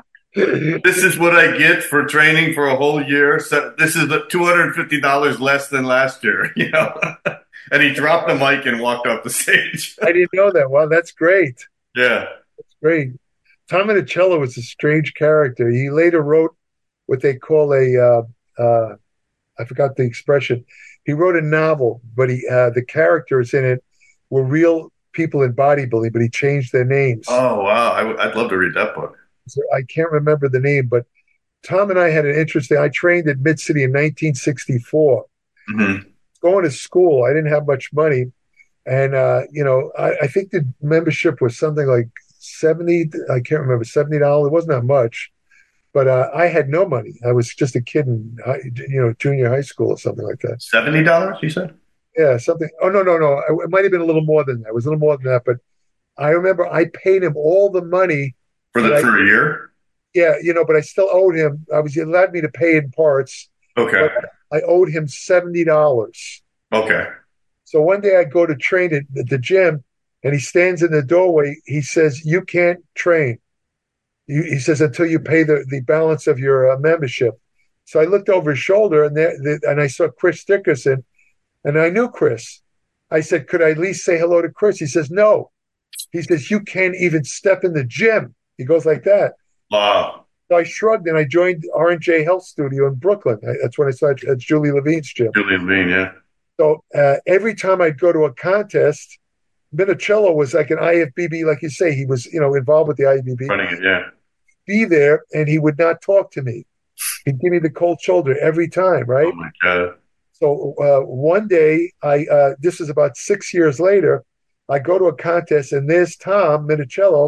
[SPEAKER 4] "This is what I get for training for a whole year. So this is the two hundred fifty dollars less than last year," you know. And he dropped the mic and walked off the stage.
[SPEAKER 5] I didn't know that. Wow, that's great.
[SPEAKER 4] Yeah.
[SPEAKER 5] That's great. Tom Minicello was a strange character. He later wrote what they call a, uh, uh, I forgot the expression. He wrote a novel, but he uh, the characters in it were real people in bodybuilding, but he changed their names.
[SPEAKER 4] Oh, wow. I w- I'd love to read that book.
[SPEAKER 5] So I can't remember the name, but Tom and I had an interesting. I trained at Mid City in nineteen sixty-four.
[SPEAKER 4] Mm-hmm.
[SPEAKER 5] Going to school, I didn't have much money, and uh, you know, I, I think the membership was something like seventy. I can't remember seventy dollars. It wasn't that much, but uh, I had no money. I was just a kid in high, you know junior high school or something like that.
[SPEAKER 4] seventy dollars, you said?
[SPEAKER 5] Yeah, something. Oh no, no, no. It might have been a little more than that. It was a little more than that, but I remember I paid him all the money
[SPEAKER 4] For the
[SPEAKER 5] that I-
[SPEAKER 4] for a year?
[SPEAKER 5] Yeah, you know, but I still owed him. I was he allowed me to pay in parts.
[SPEAKER 4] Okay.
[SPEAKER 5] I owed him seventy dollars.
[SPEAKER 4] Okay.
[SPEAKER 5] So one day I go to train at the gym, and he stands in the doorway. He says, "You can't train." You, he says, "Until you pay the, the balance of your uh, membership." So I looked over his shoulder, and there, the, and I saw Chris Dickerson, and I knew Chris. I said, "Could I at least say hello to Chris?" He says, "No." He says, "You can't even step in the gym." He goes like that.
[SPEAKER 4] Wow.
[SPEAKER 5] So I shrugged, and I joined R and J Health Studio in Brooklyn. I, that's when I saw at Julie Levine's gym.
[SPEAKER 4] Julian Bean, yeah.
[SPEAKER 5] So uh, every time I'd go to a contest, Minicello was like an I F B B, like you say. He was, you know, involved with the I F B B.
[SPEAKER 4] Running it, yeah.
[SPEAKER 5] Be there, and he would not talk to me. He'd give me the cold shoulder every time, right?
[SPEAKER 4] Oh, my God.
[SPEAKER 5] So uh, one day, I uh, this is about six years later, I go to a contest, and there's Tom Minicello,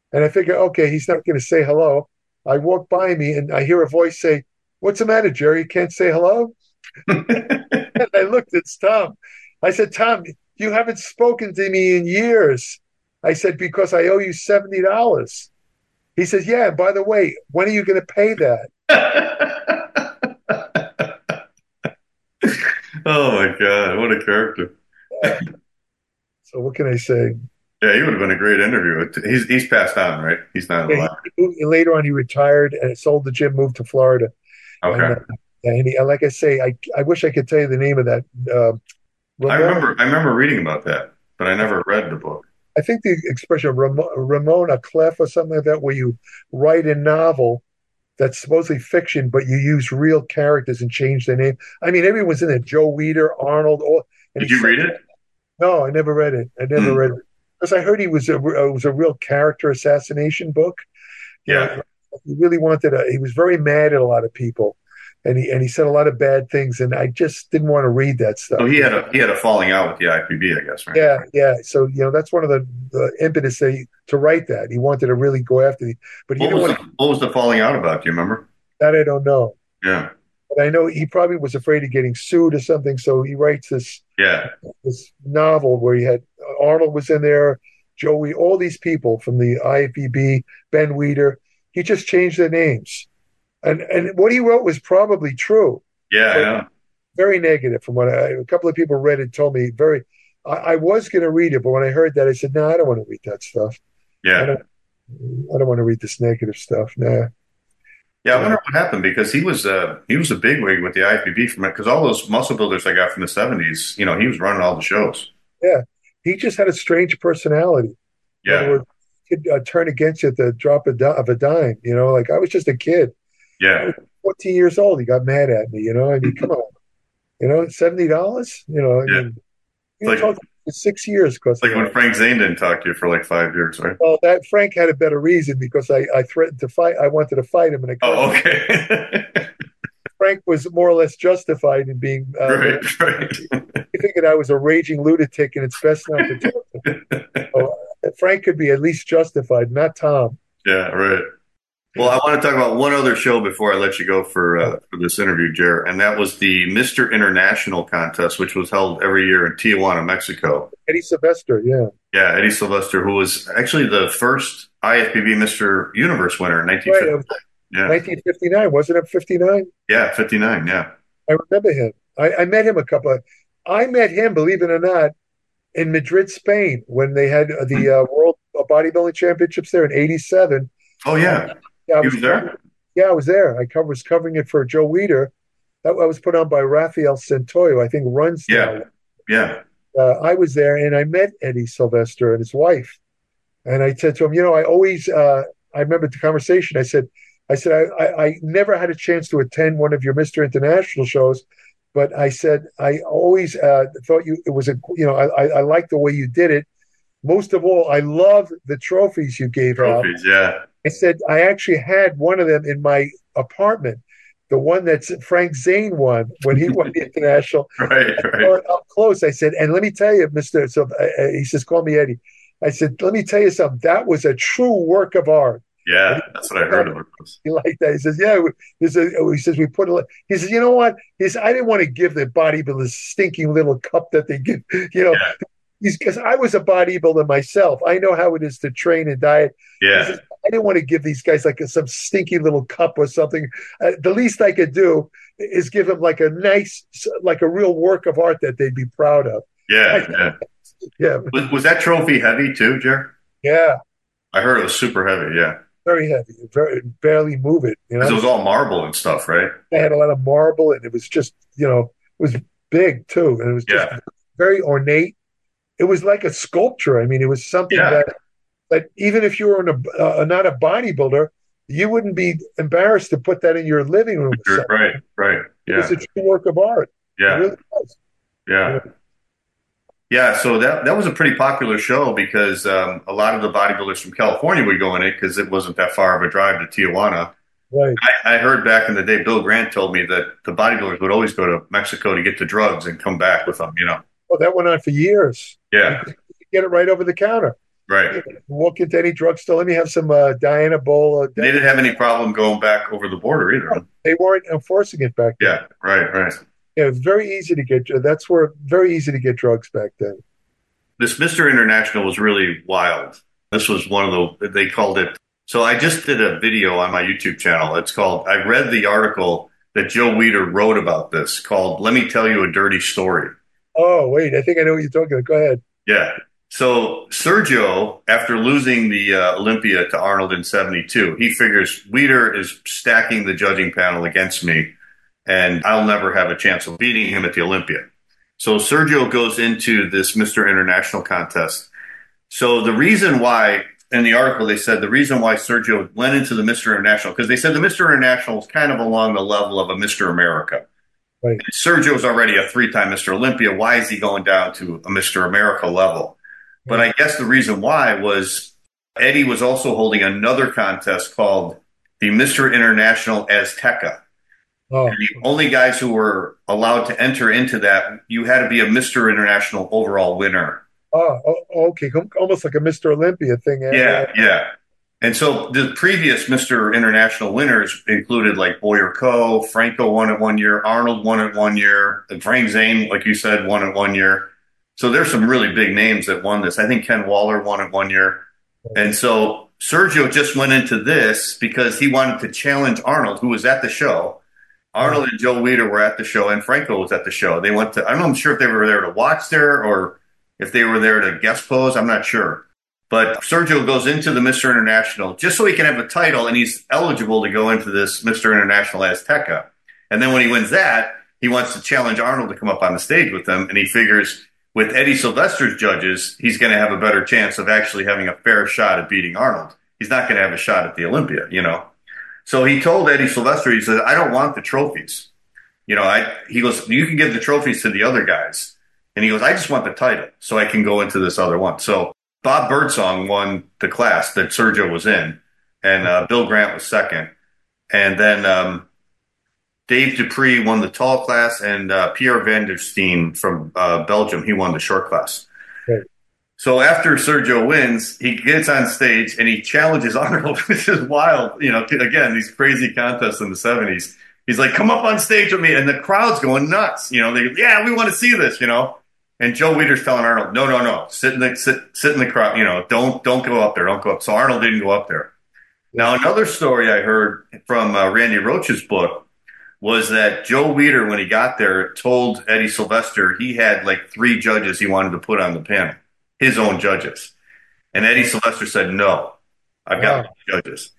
[SPEAKER 5] And I figure, okay, he's not going to say hello. I walk by me and I hear a voice say, "What's the matter, Jerry? You can't say hello?" And I looked, it's Tom. I said, "Tom, you haven't spoken to me in years." I said, "Because I owe you seventy dollars" He says, "Yeah, by the way, when are you going to pay that?"
[SPEAKER 4] Oh my God, what a character.
[SPEAKER 5] Yeah. So what can I say?
[SPEAKER 4] Yeah, he would have been a great interview. He's he's passed on, right? He's not alive.
[SPEAKER 5] He, he, later on, he retired and sold the gym, moved to Florida.
[SPEAKER 4] Okay.
[SPEAKER 5] And, uh, and he, like I say, I I wish I could tell you the name of that. Uh,
[SPEAKER 4] I remember I remember reading about that, but I never read the book.
[SPEAKER 5] I think the expression Ramon, Ramona Clef or something like that, where you write a novel that's supposedly fiction, but you use real characters and change their name. I mean, everyone's in it. Joe Weider, Arnold. All,
[SPEAKER 4] Did you read it?
[SPEAKER 5] No, I never read it. I never mm. read it. Because I heard he was a, it was a real character assassination book. You
[SPEAKER 4] yeah.
[SPEAKER 5] know, he really wanted a, he was very mad at a lot of people. And he and he said a lot of bad things, and I just didn't want to read that stuff.
[SPEAKER 4] So he had a he had a falling out with the I F B B, I guess, right?
[SPEAKER 5] Yeah, yeah. So you know that's one of the, the impetus to, to write that. He wanted to really go after the. But he
[SPEAKER 4] what,
[SPEAKER 5] didn't
[SPEAKER 4] was
[SPEAKER 5] want
[SPEAKER 4] the, what was the falling out about? Do you remember?
[SPEAKER 5] That I don't know.
[SPEAKER 4] Yeah.
[SPEAKER 5] But I know he probably was afraid of getting sued or something, so he writes this.
[SPEAKER 4] Yeah.
[SPEAKER 5] This novel where he had Arnold was in there, Joey, all these people from the I F B B, Ben Weider. He just changed their names, and and what he wrote was probably true.
[SPEAKER 4] Yeah, I know.
[SPEAKER 5] Very negative from what I, a couple of people read it, told me very, I, I was going to read it, but when I heard that, I said, no, I don't want to read that stuff.
[SPEAKER 4] Yeah.
[SPEAKER 5] I don't, I don't want to read this negative stuff. Nah.
[SPEAKER 4] Yeah, I wonder what happened because he was uh, he was a bigwig with the I F B B from it because all those muscle builders I got from the seventies, you know, he was running all the shows.
[SPEAKER 5] Yeah. He just had a strange personality.
[SPEAKER 4] Yeah.
[SPEAKER 5] Words, he could uh, turn against you at the drop of, of a dime, you know, like I was just a kid.
[SPEAKER 4] Yeah.
[SPEAKER 5] fourteen years old, he got mad at me, you know. I mean, come on, you know, seventy dollars, you know. I
[SPEAKER 4] yeah.
[SPEAKER 5] mean, you
[SPEAKER 4] like,
[SPEAKER 5] talked for six years because
[SPEAKER 4] like when Frank Zane didn't talk to you for like five years, right?
[SPEAKER 5] Well, that Frank had a better reason because I, I threatened to fight. I wanted to fight him, and I
[SPEAKER 4] oh, okay.
[SPEAKER 5] Frank was more or less justified in being. Uh,
[SPEAKER 4] right, right.
[SPEAKER 5] He figured I was a raging lunatic, and it's best not to talk to him. So, uh, Frank could be at least justified, not Tom.
[SPEAKER 4] Yeah, right. Well, I want to talk about one other show before I let you go for uh, for this interview, Jer, and that was the Mister International contest, which was held every year in Tijuana, Mexico.
[SPEAKER 5] Eddie Sylvester, yeah.
[SPEAKER 4] Yeah, Eddie Sylvester, who was actually the first I F B B Mister Universe winner in nineteen fifty. Right, yeah.
[SPEAKER 5] nineteen fifty-nine, wasn't it fifty-nine?
[SPEAKER 4] Yeah, fifty-nine, yeah.
[SPEAKER 5] I remember him. I, I met him a couple of I met him, believe it or not, in Madrid, Spain, when they had the uh, World Bodybuilding Championships there in eighty-seven.
[SPEAKER 4] Oh, yeah.
[SPEAKER 5] Yeah, I
[SPEAKER 4] was,
[SPEAKER 5] was
[SPEAKER 4] there?
[SPEAKER 5] Yeah, I was there. I cover, was covering it for Joe Weider. That was put on by Rafael Santoyo, I think runs
[SPEAKER 4] Yeah,
[SPEAKER 5] yeah. Uh, I was there, and I met Eddie Sylvester and his wife. And I said to him, you know, I always, uh, I remember the conversation. I said, I said, I, I, I never had a chance to attend one of your Mister International shows, but I said, I always uh, thought you, it was a, you know, I, I, I liked the way you did it. Most of all, I love the trophies you gave out.
[SPEAKER 4] Trophies, yeah.
[SPEAKER 5] I said, I actually had one of them in my apartment, the one that Frank Zane won when he won the international.
[SPEAKER 4] Right, right.
[SPEAKER 5] Up close, I said, and let me tell you, Mister So uh, he says, call me Eddie. I said, let me tell you something. That was a true work of art.
[SPEAKER 4] Yeah, he, that's what I heard of it.
[SPEAKER 5] He liked that. He says, yeah. He says, he says, we put a. He says, you know what? He says, I didn't want to give the bodybuilders stinking little cup that they give. You know. Yeah. Because I was a bodybuilder myself. I know how it is to train and diet.
[SPEAKER 4] Yeah.
[SPEAKER 5] Says, I didn't want to give these guys like a, some stinky little cup or something. Uh, the least I could do is give them like a nice, like a real work of art that they'd be proud of.
[SPEAKER 4] Yeah.
[SPEAKER 5] I,
[SPEAKER 4] yeah.
[SPEAKER 5] yeah.
[SPEAKER 4] Was, was that trophy heavy too, Jer?
[SPEAKER 5] Yeah.
[SPEAKER 4] I heard it was super heavy. Yeah.
[SPEAKER 5] Very heavy. Very, barely move it. You know,
[SPEAKER 4] it was all marble and stuff, right?
[SPEAKER 5] They had a lot of marble, and it was just, you know, it was big too, and it was just
[SPEAKER 4] yeah.
[SPEAKER 5] very ornate. It was like a sculpture. I mean, it was something
[SPEAKER 4] yeah.
[SPEAKER 5] that, that even if you were in a, uh, not a bodybuilder, you wouldn't be embarrassed to put that in your living room.
[SPEAKER 4] Sure. Right, right. Yeah.
[SPEAKER 5] It was a true work of art.
[SPEAKER 4] Yeah.
[SPEAKER 5] It really was.
[SPEAKER 4] Yeah. yeah. Yeah, so that that was a pretty popular show because um, a lot of the bodybuilders from California would go in it because it wasn't that far of a drive to Tijuana.
[SPEAKER 5] Right.
[SPEAKER 4] I, I heard back in the day, Bill Grant told me that the bodybuilders would always go to Mexico to get the drugs and come back with them, you know.
[SPEAKER 5] Well, that went on for years.
[SPEAKER 4] Yeah.
[SPEAKER 5] You could get it right over the counter.
[SPEAKER 4] Right.
[SPEAKER 5] Walk into any drugstore. Let me have some uh, Diana Bowl. Uh,
[SPEAKER 4] They didn't have any problem going back over the border either.
[SPEAKER 5] They weren't enforcing it back then.
[SPEAKER 4] Yeah, right, right.
[SPEAKER 5] Yeah, it was very easy to get. That's where very easy to get drugs back then.
[SPEAKER 4] This Mister International was really wild. This was one of the, they called it. So I just did a video on my YouTube channel. It's called, I read the article that Joe Weider wrote about this called, Let Me Tell You a Dirty Story.
[SPEAKER 5] Oh, wait, I think I know what you're talking about. Go ahead.
[SPEAKER 4] Yeah. So Sergio, after losing the uh, Olympia to Arnold in seventy-two, he figures Weider is stacking the judging panel against me, and I'll never have a chance of beating him at the Olympia. So Sergio goes into this Mister International contest. So the reason why, in the article, they said the reason why Sergio went into the Mister International, because they said the Mister International is kind of along the level of a Mister America.
[SPEAKER 5] Right.
[SPEAKER 4] Sergio's already a three-time Mister Olympia. Why is he going down to a Mister America level? But I guess the reason why was Eddie was also holding another contest called the Mister International Azteca.
[SPEAKER 5] Oh.
[SPEAKER 4] And the only guys who were allowed to enter into that, you had to be a Mister International overall winner.
[SPEAKER 5] Oh, oh, okay. Almost like a Mister Olympia thing.
[SPEAKER 4] Yeah, yeah. And so the previous Mister International winners included like Boyer Coe, Franco won it one year, Arnold won it one year, and Frank Zane, like you said, won it one year. So there's some really big names that won this. I think Ken Waller won it one year. And so Sergio just went into this because he wanted to challenge Arnold, who was at the show. Arnold and Joe Weider were at the show, and Franco was at the show. They went to, I don't know, I'm sure if they were there to watch there or if they were there to guest pose. I'm not sure. But Sergio goes into the Mister International just so he can have a title, and he's eligible to go into this Mister International Azteca. And then when he wins that, he wants to challenge Arnold to come up on the stage with him, and he figures with Eddie Sylvester's judges, he's going to have a better chance of actually having a fair shot at beating Arnold. He's not going to have a shot at the Olympia, you know. So he told Eddie Sylvester, he said, I don't want the trophies. You know, I, he goes, you can give the trophies to the other guys. And he goes, I just want the title so I can go into this other one. So Bob Birdsong won the class that Sergio was in, and uh, Bill Grant was second. And then um, Dave Dupree won the tall class, and uh, Pierre van der Steen from uh, Belgium, he won the short class.
[SPEAKER 5] Okay.
[SPEAKER 4] So after Sergio wins, he gets on stage and he challenges Arnold, which is wild. You know, again, these crazy contests in the seventies. He's like, come up on stage with me. And the crowd's going nuts. You know, they, yeah, we want to see this, you know. And Joe Weider's telling Arnold, no, no, no, sit in the, sit, sit in the crowd. You know, don't, don't go up there. Don't go up. So Arnold didn't go up there. Now, another story I heard from uh, Randy Roach's book was that Joe Weider, when he got there, told Eddie Sylvester he had like three judges he wanted to put on the panel, his own judges. And Eddie Sylvester said, no, I've got
[SPEAKER 5] Wow.
[SPEAKER 4] judges.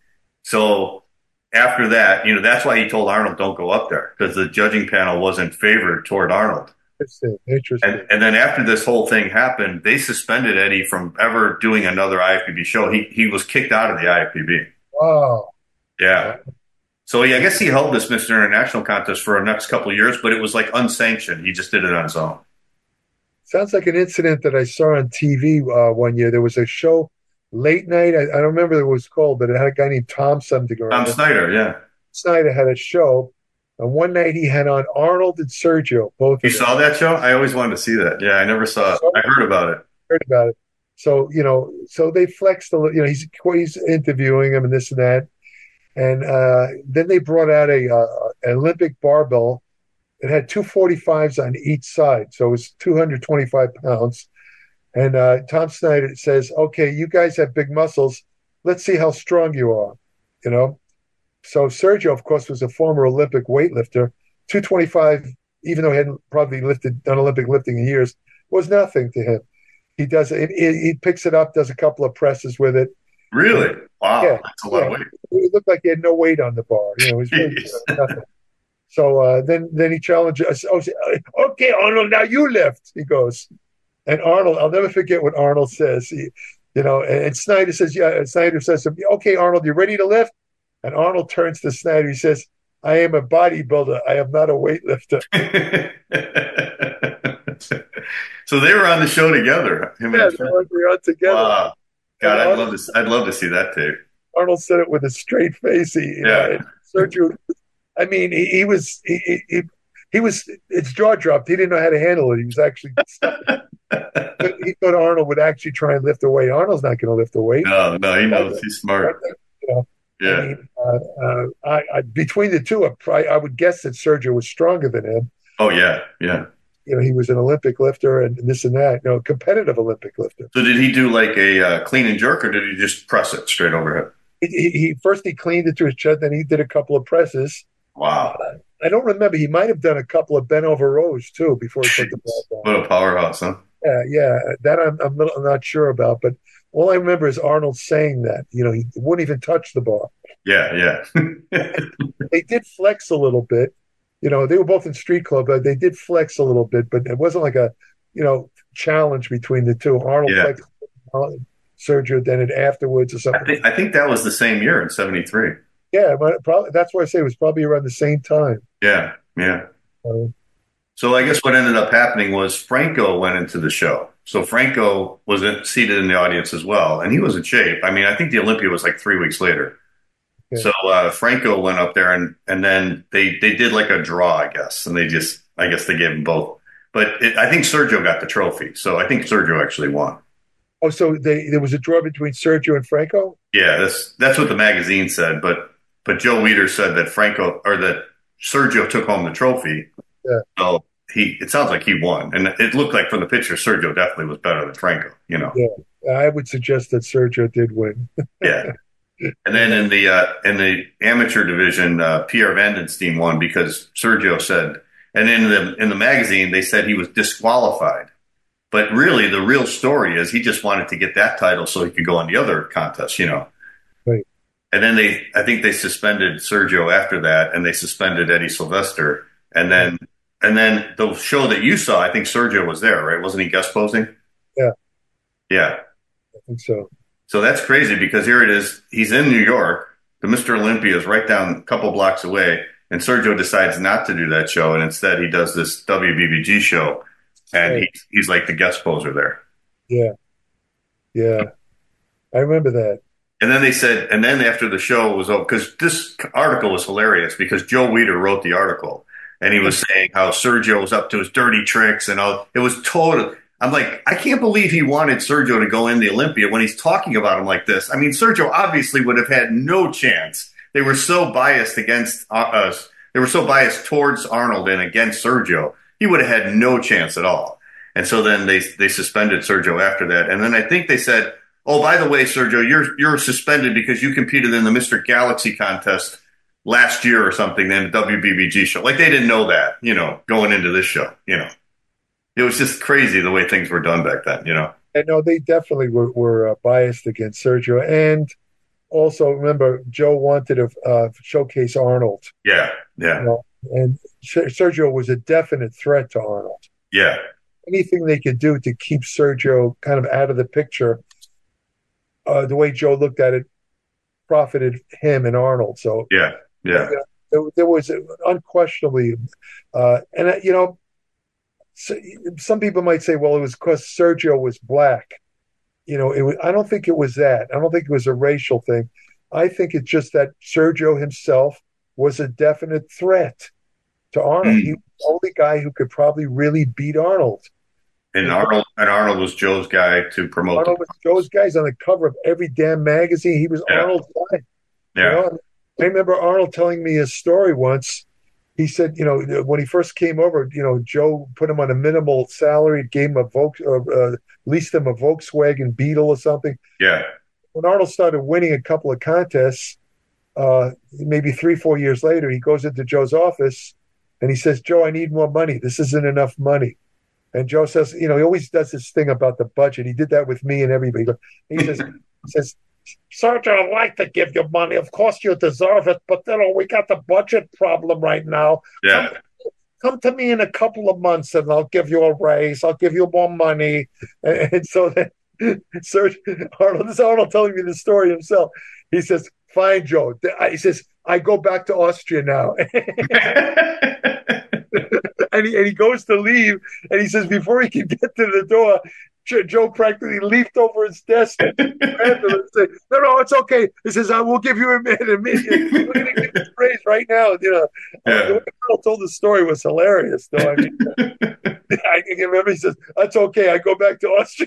[SPEAKER 4] So after that, you know, that's why he told Arnold, don't go up there, because the judging panel wasn't favored toward Arnold.
[SPEAKER 5] Interesting. Interesting.
[SPEAKER 4] And, and then after this whole thing happened, they suspended Eddie from ever doing another I F B B show. He he was kicked out of the I F B B.
[SPEAKER 5] Wow.
[SPEAKER 4] Yeah. So yeah, I guess he held this Mister International contest for the next couple of years, but it was like unsanctioned. He just did it on his own.
[SPEAKER 5] Sounds like an incident that I saw on T V uh, one year. There was a show, late night. I, I don't remember what it was called, but it had a guy named Tom something.
[SPEAKER 4] Tom Snyder, yeah.
[SPEAKER 5] Snyder had a show, and one night he had on Arnold and Sergio, both
[SPEAKER 4] You
[SPEAKER 5] of them.
[SPEAKER 4] saw that show? I always wanted to see that. Yeah, I never saw it. I heard about it.
[SPEAKER 5] Heard about it. So, you know, so they flexed a little, you know, he's, he's interviewing him and this and that. And uh, then they brought out a uh, an Olympic barbell. It had two forty-fives on each side. So it was two hundred twenty-five pounds. And uh, Tom Snyder says, okay, you guys have big muscles. Let's see how strong you are, you know? So Sergio, of course, was a former Olympic weightlifter. two twenty-five, even though he hadn't probably lifted done Olympic lifting in years, was nothing to him. He does it. He picks it up, does a couple of presses with it.
[SPEAKER 4] Really? Wow,
[SPEAKER 5] Yeah,
[SPEAKER 4] that's a lot
[SPEAKER 5] yeah.
[SPEAKER 4] of weight.
[SPEAKER 5] It looked like he had no weight on the bar. You know, it was really
[SPEAKER 4] Jeez.
[SPEAKER 5] nothing. So uh, then, then he challenged us. Oh, okay, Arnold, now you lift. He goes, and Arnold. I'll never forget what Arnold says. He, you know, and, and Snyder says, yeah. And Snyder says, okay, Arnold, you ready to lift? And Arnold turns to Snyder. He says, I am a bodybuilder. I am not a weightlifter.
[SPEAKER 4] So they were on the show together. Him
[SPEAKER 5] Yeah,
[SPEAKER 4] and
[SPEAKER 5] they were on together.
[SPEAKER 4] wow. God,
[SPEAKER 5] And
[SPEAKER 4] I'd
[SPEAKER 5] Arnold-
[SPEAKER 4] love to. I'd love to see that tape.
[SPEAKER 5] Arnold said it with a straight face. He, you know,
[SPEAKER 4] Yeah.
[SPEAKER 5] and Sergio, I mean, he, he was he, he, he he was. His jaw dropped. He didn't know how to handle it. He was actually. he thought Arnold would actually try and lift the weight. Arnold's not going to lift the weight.
[SPEAKER 4] No, no, he knows he's smart.
[SPEAKER 5] You know,
[SPEAKER 4] Yeah.
[SPEAKER 5] I mean, uh, uh, I, I, between the two, I, probably, I would guess that Sergio was stronger than him.
[SPEAKER 4] Oh, yeah, yeah.
[SPEAKER 5] You know, he was an Olympic lifter and this and that, you know, competitive Olympic lifter.
[SPEAKER 4] So did he do like a uh, clean and jerk, or did he just press it straight overhead?
[SPEAKER 5] He, he, he first he cleaned it to his chest, then he did a couple of presses.
[SPEAKER 4] Wow.
[SPEAKER 5] Uh, I don't remember. He might have done a couple of bent over rows too before he put the ball down.
[SPEAKER 4] What a powerhouse, huh?
[SPEAKER 5] Yeah, yeah. That I'm, I'm, not, I'm not sure about, but all I remember is Arnold saying that. You know, he wouldn't even touch the ball.
[SPEAKER 4] Yeah, yeah.
[SPEAKER 5] They did flex a little bit. You know, they were both in Street Club, but they did flex a little bit, but it wasn't like a, you know, challenge between the two. Arnold
[SPEAKER 4] Yeah.
[SPEAKER 5] flexed, Sergio did it afterwards or
[SPEAKER 4] I
[SPEAKER 5] something.
[SPEAKER 4] think I think that was the same year in seventy-three.
[SPEAKER 5] Yeah, but probably that's why I say it was probably around the same time.
[SPEAKER 4] Yeah, yeah.
[SPEAKER 5] Uh,
[SPEAKER 4] So I guess what ended up happening was Franco went into the show. So Franco was in, seated in the audience as well, and he was in shape. I mean, I think the Olympia was like three weeks later.
[SPEAKER 5] Yeah.
[SPEAKER 4] So uh, Franco went up there, and and then they they did like a draw, I guess, and they just I guess they gave them both. But it, I think Sergio got the trophy, so I think Sergio actually won.
[SPEAKER 5] oh, so they, there was a draw between Sergio and Franco?
[SPEAKER 4] Yeah, that's that's what the magazine said. But but Joe Weider said that Franco or that Sergio took home the trophy.
[SPEAKER 5] Yeah.
[SPEAKER 4] So he it sounds like he won, and it looked like from the picture Sergio definitely was better than Franco. You know.
[SPEAKER 5] Yeah, I would suggest that Sergio did win.
[SPEAKER 4] Yeah. And then in the uh, in the amateur division, uh, Pierre Vandenstein won because Sergio said, and in the in the magazine they said he was disqualified. But really, the real story is he just wanted to get that title so he could go on the other contests, you know.
[SPEAKER 5] Right.
[SPEAKER 4] And then they, I think they suspended Sergio after that, and they suspended Eddie Sylvester, and then and then the show that you saw, I think Sergio was there, right? Wasn't he guest posing?
[SPEAKER 5] Yeah.
[SPEAKER 4] Yeah.
[SPEAKER 5] I think so.
[SPEAKER 4] So that's crazy because here it is. He's in New York. The Mister Olympia is right down a couple blocks away. And Sergio decides not to do that show. And instead he does this W B B G show. And
[SPEAKER 5] Right.
[SPEAKER 4] he, he's like the guest poser there.
[SPEAKER 5] Yeah. Yeah. I remember that.
[SPEAKER 4] And then they said, and then after the show was over, because this article was hilarious because Joe Weider wrote the article. And he was saying how Sergio was up to his dirty tricks and all. It was total. I'm like, I can't believe he wanted Sergio to go in the Olympia when he's talking about him like this. I mean, Sergio obviously would have had no chance. They were so biased against uh, us. They were so biased towards Arnold and against Sergio. He would have had no chance at all. And so then they they suspended Sergio after that. And then I think they said, oh, by the way, Sergio, you're you're suspended because you competed in the Mister Galaxy contest last year or something in the W B B G show. Like they didn't know that, you know, going into this show, you know. It was just crazy the way things were done back then, you know.
[SPEAKER 5] And no, they definitely were, were uh, biased against Sergio. And also, remember, Joe wanted to uh, showcase Arnold.
[SPEAKER 4] Yeah, yeah,
[SPEAKER 5] You know, and Sergio was a definite threat to Arnold.
[SPEAKER 4] yeah,
[SPEAKER 5] Anything they could do to keep Sergio kind of out of the picture, uh, the way Joe looked at it, profited him and Arnold. So
[SPEAKER 4] yeah, yeah,
[SPEAKER 5] you know, there, there was unquestionably, uh, and, uh, you know, so, some people might say, well, it was because Sergio was black. You know, it was, I don't think it was that. I don't think it was a racial thing. I think it's just that Sergio himself was a definite threat to Arnold.
[SPEAKER 4] Mm.
[SPEAKER 5] He was the only guy who could probably really beat Arnold.
[SPEAKER 4] And Arnold and Arnold was Joe's guy to promote.
[SPEAKER 5] Arnold was Joe's guy. He's on the cover of every damn magazine. He was
[SPEAKER 4] Yeah.
[SPEAKER 5] Arnold's guy.
[SPEAKER 4] Yeah,
[SPEAKER 5] You know? I remember Arnold telling me a story once. He said, you know, when he first came over, you know, Joe put him on a minimal salary, gave him a Volks, uh, uh, leased him a Volkswagen Beetle or something.
[SPEAKER 4] yeah,
[SPEAKER 5] When Arnold started winning a couple of contests, uh, maybe three, four years later, he goes into Joe's office and he says, Joe, I need more money. This isn't enough money. And Joe says, you know, he always does this thing about the budget. He did that with me and everybody. He says, he says, Sergio, I'd like to give you money. Of course you deserve it, but you know, we got the budget problem right now.
[SPEAKER 4] yeah.
[SPEAKER 5] Come to me in a couple of months and I'll give you a raise. I'll give you more money. And, and so then Sergio, Arnold, this is Arnold telling me the story himself. He says, fine, Joe. He says, I go back to Austria now. And he, and he goes to leave, and he says before he can get to the door, Joe, Joe practically leaped over his desk and grabbed him and said, "No, no, it's okay." He says, "I will give you a minute. A minute. We're going to give this raise right now." You know,
[SPEAKER 4] Yeah.
[SPEAKER 5] the way Carl told the story was hilarious, though. I mean, I can remember he says, "That's okay. I go back to Austria."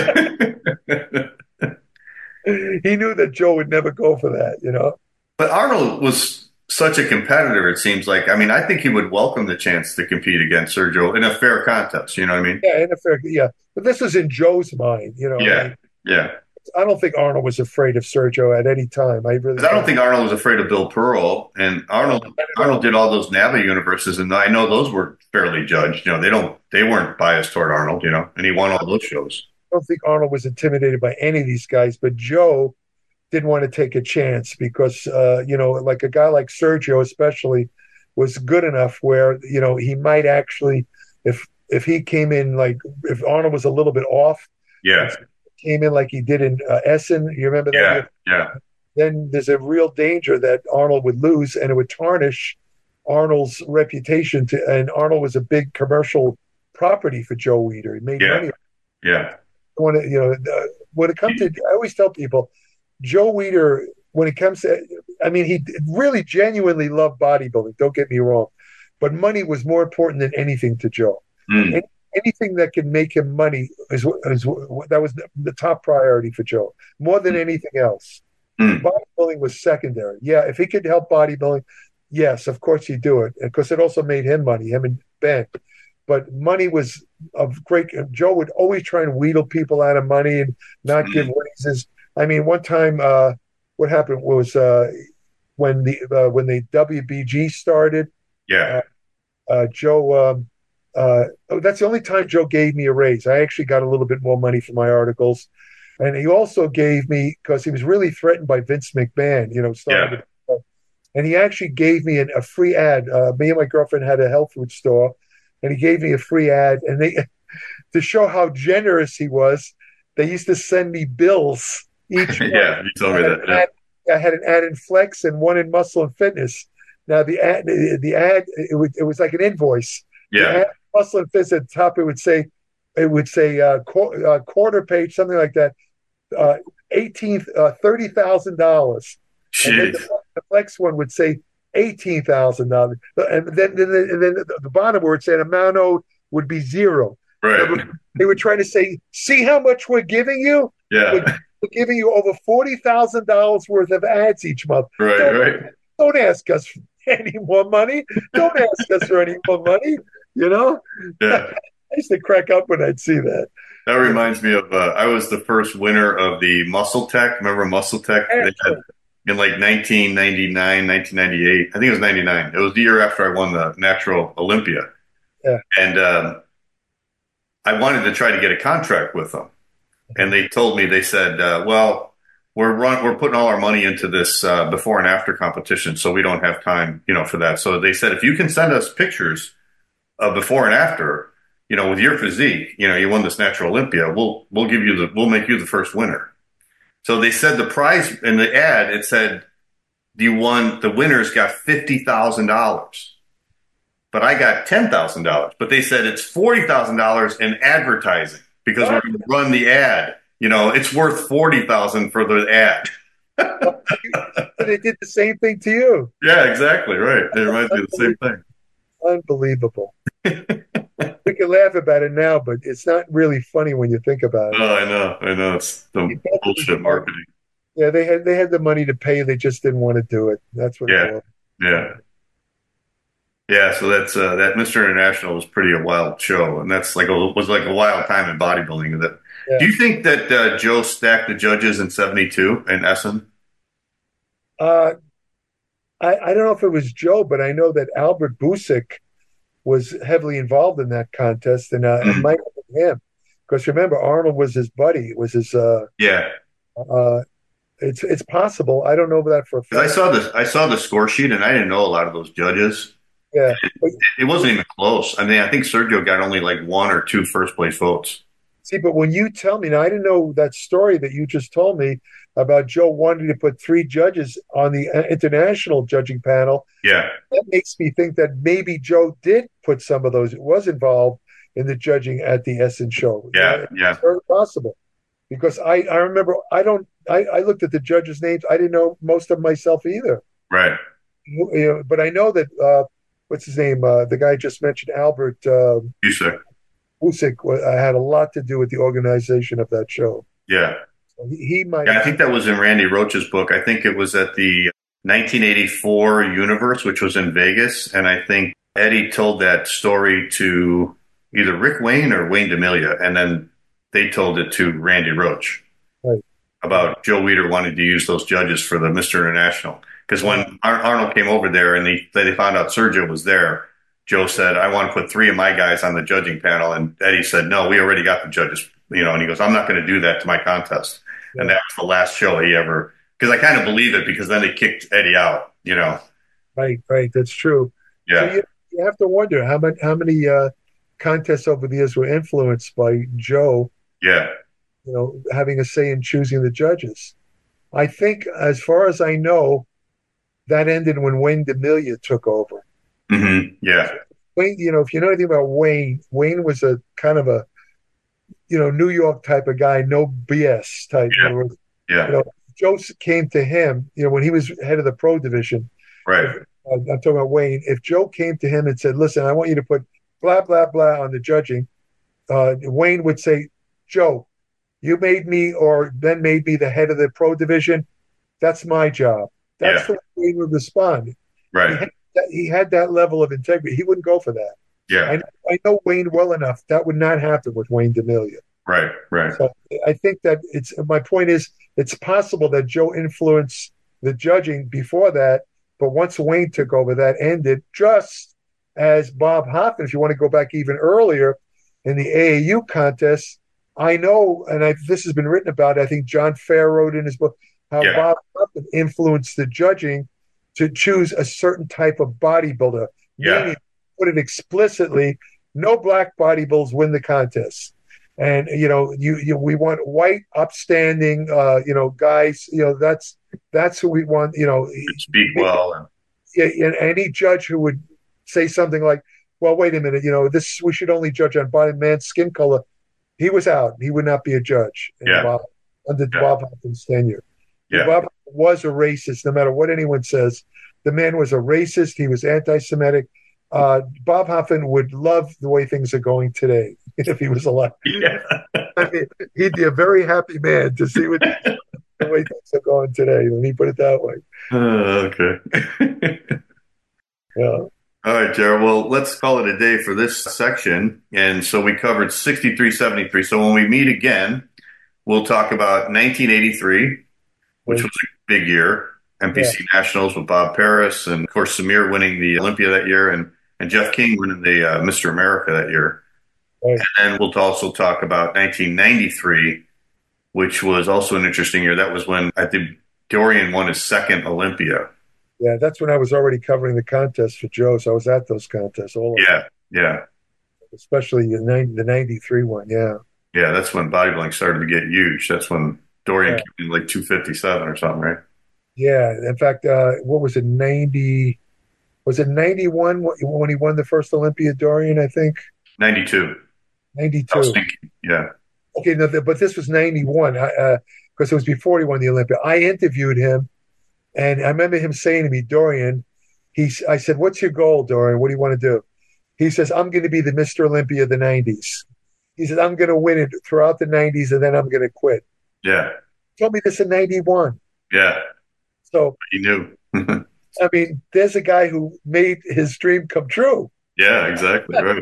[SPEAKER 5] He knew that Joe would never go for that, you know.
[SPEAKER 4] But Arnold was such a competitor, it seems like. I mean, I think he would welcome the chance to compete against Sergio in a fair contest. You know what I mean?
[SPEAKER 5] Yeah, in a fair, yeah. But this was in Joe's mind, you know.
[SPEAKER 4] Yeah,
[SPEAKER 5] I mean,
[SPEAKER 4] yeah.
[SPEAKER 5] I don't think Arnold was afraid of Sergio at any time. I really.
[SPEAKER 4] I don't think Arnold was afraid of Bill Pearl, and Arnold Arnold did all those Nava universes, and I know those were fairly judged. You know, they don't they weren't biased toward Arnold. You know, and he won all those shows.
[SPEAKER 5] I don't think Arnold was intimidated by any of these guys, but Joe didn't want to take a chance because, uh, you know, like a guy like Sergio, especially, was good enough where, you know, he might actually, if if he came in like, if Arnold was a little bit off,
[SPEAKER 4] yeah,
[SPEAKER 5] came in like he did in uh, Essen, you remember that?
[SPEAKER 4] Yeah, yeah.
[SPEAKER 5] Then there's a real danger that Arnold would lose, and it would tarnish Arnold's reputation. To, and Arnold was a big commercial property for Joe Weider. He made
[SPEAKER 4] yeah.
[SPEAKER 5] money.
[SPEAKER 4] Yeah.
[SPEAKER 5] When it, you know, uh, when it comes to, I always tell people, Joe Weider, when it comes to, I mean, he really genuinely loved bodybuilding. Don't get me wrong, but money was more important than anything to Joe.
[SPEAKER 4] Mm.
[SPEAKER 5] Any, anything that could make him money is, is that was the, the top priority for Joe, more than anything else.
[SPEAKER 4] Mm.
[SPEAKER 5] Bodybuilding was secondary. Yeah, if he could help bodybuilding, yes, of course he'd do it, because it also made him money, him and Ben. But money was of great. Joe would always try and wheedle people out of money and not give raises. I mean, one time, uh, what happened was uh, when the uh, when the W B G started.
[SPEAKER 4] Yeah,
[SPEAKER 5] uh, uh, Joe. Um, uh, oh, that's the only time Joe gave me a raise. I actually got a little bit more money for my articles, and he also gave me, because he was really threatened by Vince McMahon. You know, started.
[SPEAKER 4] Yeah.
[SPEAKER 5] And he actually gave me an, a free ad. Uh, me and my girlfriend had a health food store. And he gave me a free ad, and they, to show how generous he was, they used to send me bills each month.
[SPEAKER 4] Yeah, you told me that. Yeah.
[SPEAKER 5] Ad, I had an ad in Flex and one in Muscle and Fitness. Now the ad, the ad, it, would, it was like an invoice.
[SPEAKER 4] Yeah,
[SPEAKER 5] the ad, Muscle and Fitness, at the top it would say, it would say uh, qu- uh, quarter page, something like that. Uh, eighteen, uh, thirty thousand dollars. And then the, the Flex one would say eighteen thousand dollars, and then, then, then, then the bottom where it said amount owed would be zero.
[SPEAKER 4] Right.
[SPEAKER 5] They were trying to say, see how much we're giving you?
[SPEAKER 4] Yeah.
[SPEAKER 5] We're, we're giving you over forty thousand dollars worth of ads each month.
[SPEAKER 4] Right,
[SPEAKER 5] don't,
[SPEAKER 4] right.
[SPEAKER 5] Don't ask us for any more money. Don't ask us for any more money, you know?
[SPEAKER 4] Yeah.
[SPEAKER 5] I used to crack up when I'd see that.
[SPEAKER 4] That reminds me of, uh, I was the first winner of the Muscle Tech. Remember Muscle Tech? They had, in like nineteen ninety-nine, nineteen ninety-eight. I think it was ninety-nine. It was the year after I won the Natural Olympia.
[SPEAKER 5] Yeah.
[SPEAKER 4] And um, I wanted to try to get a contract with them. And they told me, they said, uh, well, we're run, we're putting all our money into this uh, before and after competition, so we don't have time, you know, for that. So they said, if you can send us pictures of before and after, you know, with your physique, you know, you won this Natural Olympia, we'll we'll give you the we'll make you the first winner. So they said the prize in the ad, it said, you won, the winners got fifty thousand dollars. But I got ten thousand dollars. But they said it's forty thousand dollars in advertising because we're going to run the ad. You know, it's worth forty thousand dollars for the ad.
[SPEAKER 5] They did the same thing to you.
[SPEAKER 4] Yeah, exactly. Right. It reminds me of the same thing.
[SPEAKER 5] Unbelievable. We can laugh about it now, but it's not really funny when you think about it.
[SPEAKER 4] Oh, I know. I know. It's the bullshit marketing.
[SPEAKER 5] Yeah, they had they had the money to pay. They just didn't want to do it. That's what
[SPEAKER 4] yeah.
[SPEAKER 5] it was.
[SPEAKER 4] Yeah. Yeah. So that's uh, that Mister International was pretty a wild show, and that's like a, was like a wild time in bodybuilding. That
[SPEAKER 5] Yeah.
[SPEAKER 4] Do you think that uh, Joe stacked the judges in seventy-two in Essen?
[SPEAKER 5] Uh, I, I don't know if it was Joe, but I know that Albert Busick was heavily involved in that contest, and, uh, and Michael and him. Because remember, Arnold was his buddy. It was his. Uh,
[SPEAKER 4] Yeah.
[SPEAKER 5] uh, it's it's possible. I don't know that for a
[SPEAKER 4] 'Cause I
[SPEAKER 5] fact.
[SPEAKER 4] saw the I saw the score sheet, and I didn't know a lot of those judges.
[SPEAKER 5] Yeah. But,
[SPEAKER 4] It, it wasn't even close. I mean, I think Sergio got only like one or two first place votes.
[SPEAKER 5] see, but when you tell me, now I didn't know that story that you just told me about Joe wanting to put three judges on the uh, international judging panel.
[SPEAKER 4] Yeah.
[SPEAKER 5] That makes me think that maybe Joe did put some of those, was involved in the judging at the Essen show.
[SPEAKER 4] Yeah.
[SPEAKER 5] It's
[SPEAKER 4] Yeah.
[SPEAKER 5] very possible. Because I, I remember, I don't, I, I looked at the judges' names. I didn't know most of them myself either.
[SPEAKER 4] Right.
[SPEAKER 5] You know, but I know that, uh, what's his name? Uh, the guy I just mentioned, Albert, uh,
[SPEAKER 4] Busick.
[SPEAKER 5] Usyk uh, had a lot to do with the organization of that show.
[SPEAKER 4] Yeah.
[SPEAKER 5] So he, he might.
[SPEAKER 4] Yeah, I think that was in Randy Roach's book. I think it was at the nineteen eighty-four Universe, which was in Vegas. And I think Eddie told that story to either Rick Wayne or Wayne DeMilia. And then they told it to Randy Roach
[SPEAKER 5] Right.
[SPEAKER 4] about Joe Weider wanting to use those judges for the Mister International. Because when Ar- Arnold came over there and they, they found out Sergio was there, Joe said, I want to put three of my guys on the judging panel. And Eddie said, no, we already got the judges. You know, and he goes, I'm not going to do that to my contest. Yeah. And that was the last show he ever, because I kind of believe it because then they kicked Eddie out, you know.
[SPEAKER 5] Right, right. That's true.
[SPEAKER 4] Yeah.
[SPEAKER 5] So you, you have to wonder how many, how many uh, contests over the years were influenced by Joe,
[SPEAKER 4] yeah,
[SPEAKER 5] you know, having a say in choosing the judges. I think, as far as I know, that ended when Wayne DeMilia took over.
[SPEAKER 4] Mm-hmm. Yeah.
[SPEAKER 5] Wayne, you know, if you know anything about Wayne, Wayne was a kind of a, you know, New York type of guy, no B S type.
[SPEAKER 4] Yeah.
[SPEAKER 5] You know,
[SPEAKER 4] yeah.
[SPEAKER 5] You know, Joe came to him, you know, when he was head of the pro division.
[SPEAKER 4] Right.
[SPEAKER 5] If, uh, I'm talking about Wayne. If Joe came to him and said, listen, I want you to put blah, blah, blah on the judging, uh, Wayne would say, Joe, you made me or then made me the head of the pro division. That's my job. That's
[SPEAKER 4] yeah.
[SPEAKER 5] the way Wayne would respond.
[SPEAKER 4] Right.
[SPEAKER 5] He had, that, he had that level of integrity. He wouldn't go for that.
[SPEAKER 4] Yeah.
[SPEAKER 5] I know, I know Wayne well enough. That would not happen with Wayne DeMilia.
[SPEAKER 4] Right, right.
[SPEAKER 5] So I think that it's, my point is, it's possible that Joe influenced the judging before that, but once Wayne took over, that ended, just as Bob Hoffman, if you want to go back even earlier in the A A U contest, I know, and I, this has been written about, I think John Fair wrote in his book, how
[SPEAKER 4] yeah.
[SPEAKER 5] Bob Hoffman influenced the judging to choose a certain type of bodybuilder.
[SPEAKER 4] Yeah.
[SPEAKER 5] Meaning, put it explicitly, no black bodybuilders win the contest. And, you know, you, you we want white, upstanding, uh, you know, guys, you know, that's that's who we want, you know.
[SPEAKER 4] Speak well. And...
[SPEAKER 5] Yeah, and any judge who would say something like, well, wait a minute, you know, this, we should only judge on body, man's skin color. He was out. He would not be a judge
[SPEAKER 4] yeah.
[SPEAKER 5] Bob, under
[SPEAKER 4] yeah.
[SPEAKER 5] Bob Hoffman's tenure.
[SPEAKER 4] Yeah.
[SPEAKER 5] Bob was a racist, no matter what anyone says. The man was a racist. He was anti-Semitic. Uh, Bob Hoffman would love the way things are going today if he was alive.
[SPEAKER 4] Yeah.
[SPEAKER 5] I mean, he'd be a very happy man to see what the way things are going today. Let me put it that way.
[SPEAKER 4] Uh, okay.
[SPEAKER 5] Yeah.
[SPEAKER 4] All right, Jared. Well, let's call it a day for this section. And so we covered sixty-three, seventy-three. So when we meet again, we'll talk about nineteen eighty-three, which was a big year. N P C yeah. Nationals with Bob Paris, and of course Samir winning the Olympia that year, and, and Jeff King winning the uh, Mister America that year. Right. And then we'll also talk about nineteen ninety-three, which was also an interesting year. That was when I think Dorian won his second Olympia.
[SPEAKER 5] Yeah, that's when I was already covering the contest for Joe, so I was at those contests. All
[SPEAKER 4] yeah,
[SPEAKER 5] of them.
[SPEAKER 4] yeah.
[SPEAKER 5] Especially the, ninety, the ninety-three one, yeah.
[SPEAKER 4] Yeah, that's when bodybuilding started to get huge. That's when Dorian yeah. came in like two fifty-seven or something, right?
[SPEAKER 5] Yeah, in fact, uh, what was it, ninety? Was it ninety-one when he won the first Olympia, Dorian, I think?
[SPEAKER 4] ninety-two.
[SPEAKER 5] ninety-two.
[SPEAKER 4] I was thinking, yeah.
[SPEAKER 5] Okay, no, but this was ninety-one, because uh, it was before he won the Olympia. I interviewed him, and I remember him saying to me, Dorian, he's, I said, what's your goal, Dorian? What do you want to do? He says, I'm going to be the Mister Olympia of the nineties. He said, I'm going to win it throughout the nineties, and then I'm going to quit.
[SPEAKER 4] Yeah.
[SPEAKER 5] He told me this in ninety-one.
[SPEAKER 4] Yeah.
[SPEAKER 5] So
[SPEAKER 4] he knew.
[SPEAKER 5] I mean, there's a guy who made his dream come true.
[SPEAKER 4] Yeah, exactly. Right.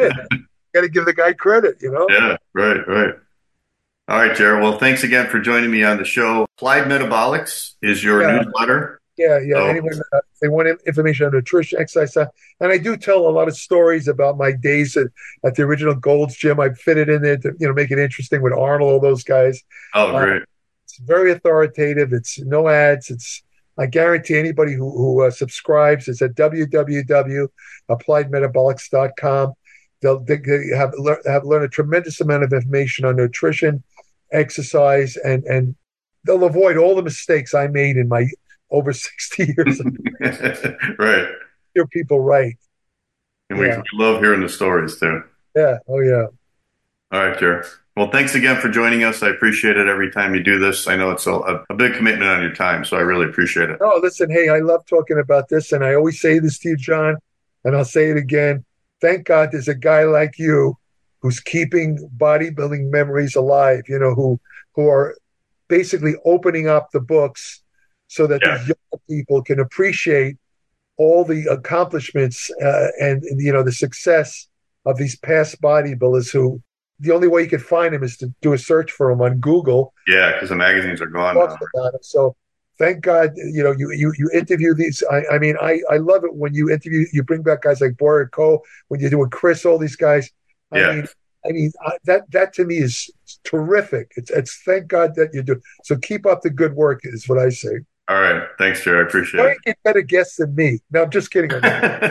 [SPEAKER 5] Got to give the guy credit, you know?
[SPEAKER 4] Yeah, right, right. All right, Jared. Well, thanks again for joining me on the show. Applied Metabolics is your yeah. newsletter.
[SPEAKER 5] Yeah, yeah.
[SPEAKER 4] So,
[SPEAKER 5] anyone, uh, if they want information on nutrition, exercise, and I do tell a lot of stories about my days at, at the original Gold's Gym. I fit it in there to, you know, make it interesting with Arnold, all those guys.
[SPEAKER 4] Oh, great.
[SPEAKER 5] Uh, it's very authoritative. It's no ads. It's, I guarantee anybody who, who uh, subscribes, it's at w w w dot applied metabolics dot com. They'll they have, have learned a tremendous amount of information on nutrition, exercise, and, and they'll avoid all the mistakes I made in my over sixty years.
[SPEAKER 4] Right.
[SPEAKER 5] Hear people right.
[SPEAKER 4] And we,
[SPEAKER 5] yeah.
[SPEAKER 4] we love hearing the stories too.
[SPEAKER 5] Yeah. Oh, yeah.
[SPEAKER 4] All right, Jared. Well, thanks again for joining us. I appreciate it every time you do this. I know it's a, a big commitment on your time, so I really appreciate it.
[SPEAKER 5] Oh, listen, hey, I love talking about this, and I always say this to you, John, and I'll say it again. Thank God there's a guy like you who's keeping bodybuilding memories alive, you know, who who are basically opening up the books so that
[SPEAKER 4] Yeah.
[SPEAKER 5] these young people can appreciate all the accomplishments uh, and, and, you know, the success of these past bodybuilders who the only way you can find them is to do a search for them on Google.
[SPEAKER 4] Yeah, because the magazines are gone now.
[SPEAKER 5] About it. So thank God, you know, you you, you interview these. I, I mean, I, I love it when you interview, you bring back guys like Boyer Coe, when you're doing Chris, all these guys. I
[SPEAKER 4] Yeah.
[SPEAKER 5] mean, I mean uh, that that to me is terrific. It's it's thank God that you do. So keep up the good work is what I say.
[SPEAKER 4] All right. Thanks, Jerry. I appreciate
[SPEAKER 5] Why
[SPEAKER 4] it.
[SPEAKER 5] don't you get better guests than me? No, I'm just kidding.
[SPEAKER 4] No,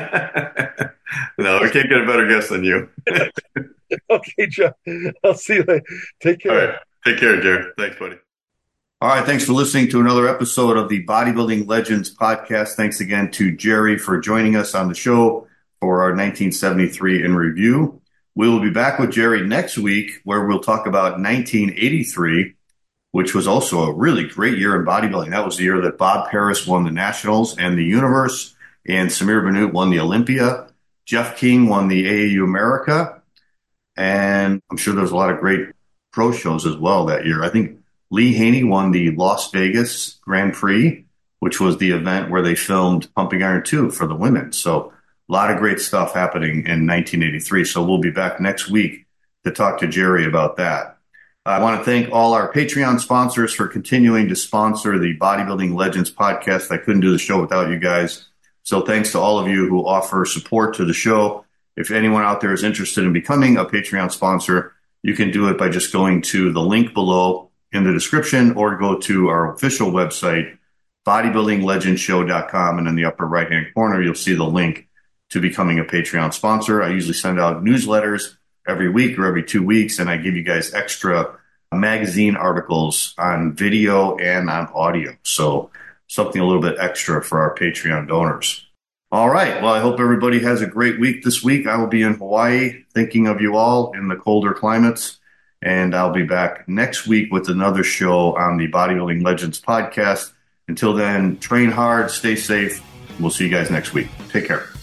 [SPEAKER 4] we can't get a better guest than you.
[SPEAKER 5] Okay, John. I'll see you later. Take care.
[SPEAKER 4] All right. Take care, Jerry. Thanks, buddy. All right. Thanks for listening to another episode of the Bodybuilding Legends podcast. Thanks again to Jerry for joining us on the show for our nineteen seventy-three in review. We will be back with Jerry next week where we'll talk about nineteen eighty-three, which was also a really great year in bodybuilding. That was the year that Bob Paris won the Nationals and the Universe, and Samir Bannout won the Olympia. Jeff King won the A A U America, and I'm sure there was a lot of great pro shows as well that year. I think Lee Haney won the Las Vegas Grand Prix, which was the event where they filmed Pumping Iron two for the women. So a lot of great stuff happening in nineteen eighty-three. So we'll be back next week to talk to Jerry about that. I want to thank all our Patreon sponsors for continuing to sponsor the Bodybuilding Legends podcast. I couldn't do the show without you guys. So thanks to all of you who offer support to the show. If anyone out there is interested in becoming a Patreon sponsor, you can do it by just going to the link below in the description or go to our official website, bodybuilding legends show dot com. And in the upper right-hand corner, you'll see the link to becoming a Patreon sponsor. I usually send out newsletters every week or every two weeks, and I give you guys extra magazine articles on video and on audio. So something a little bit extra for our Patreon donors. All right. Well, I hope everybody has a great week this week. I will be in Hawaii thinking of you all in the colder climates, and I'll be back next week with another show on the Bodybuilding Legends podcast. Until then, train hard, stay safe. We'll see you guys next week. Take care.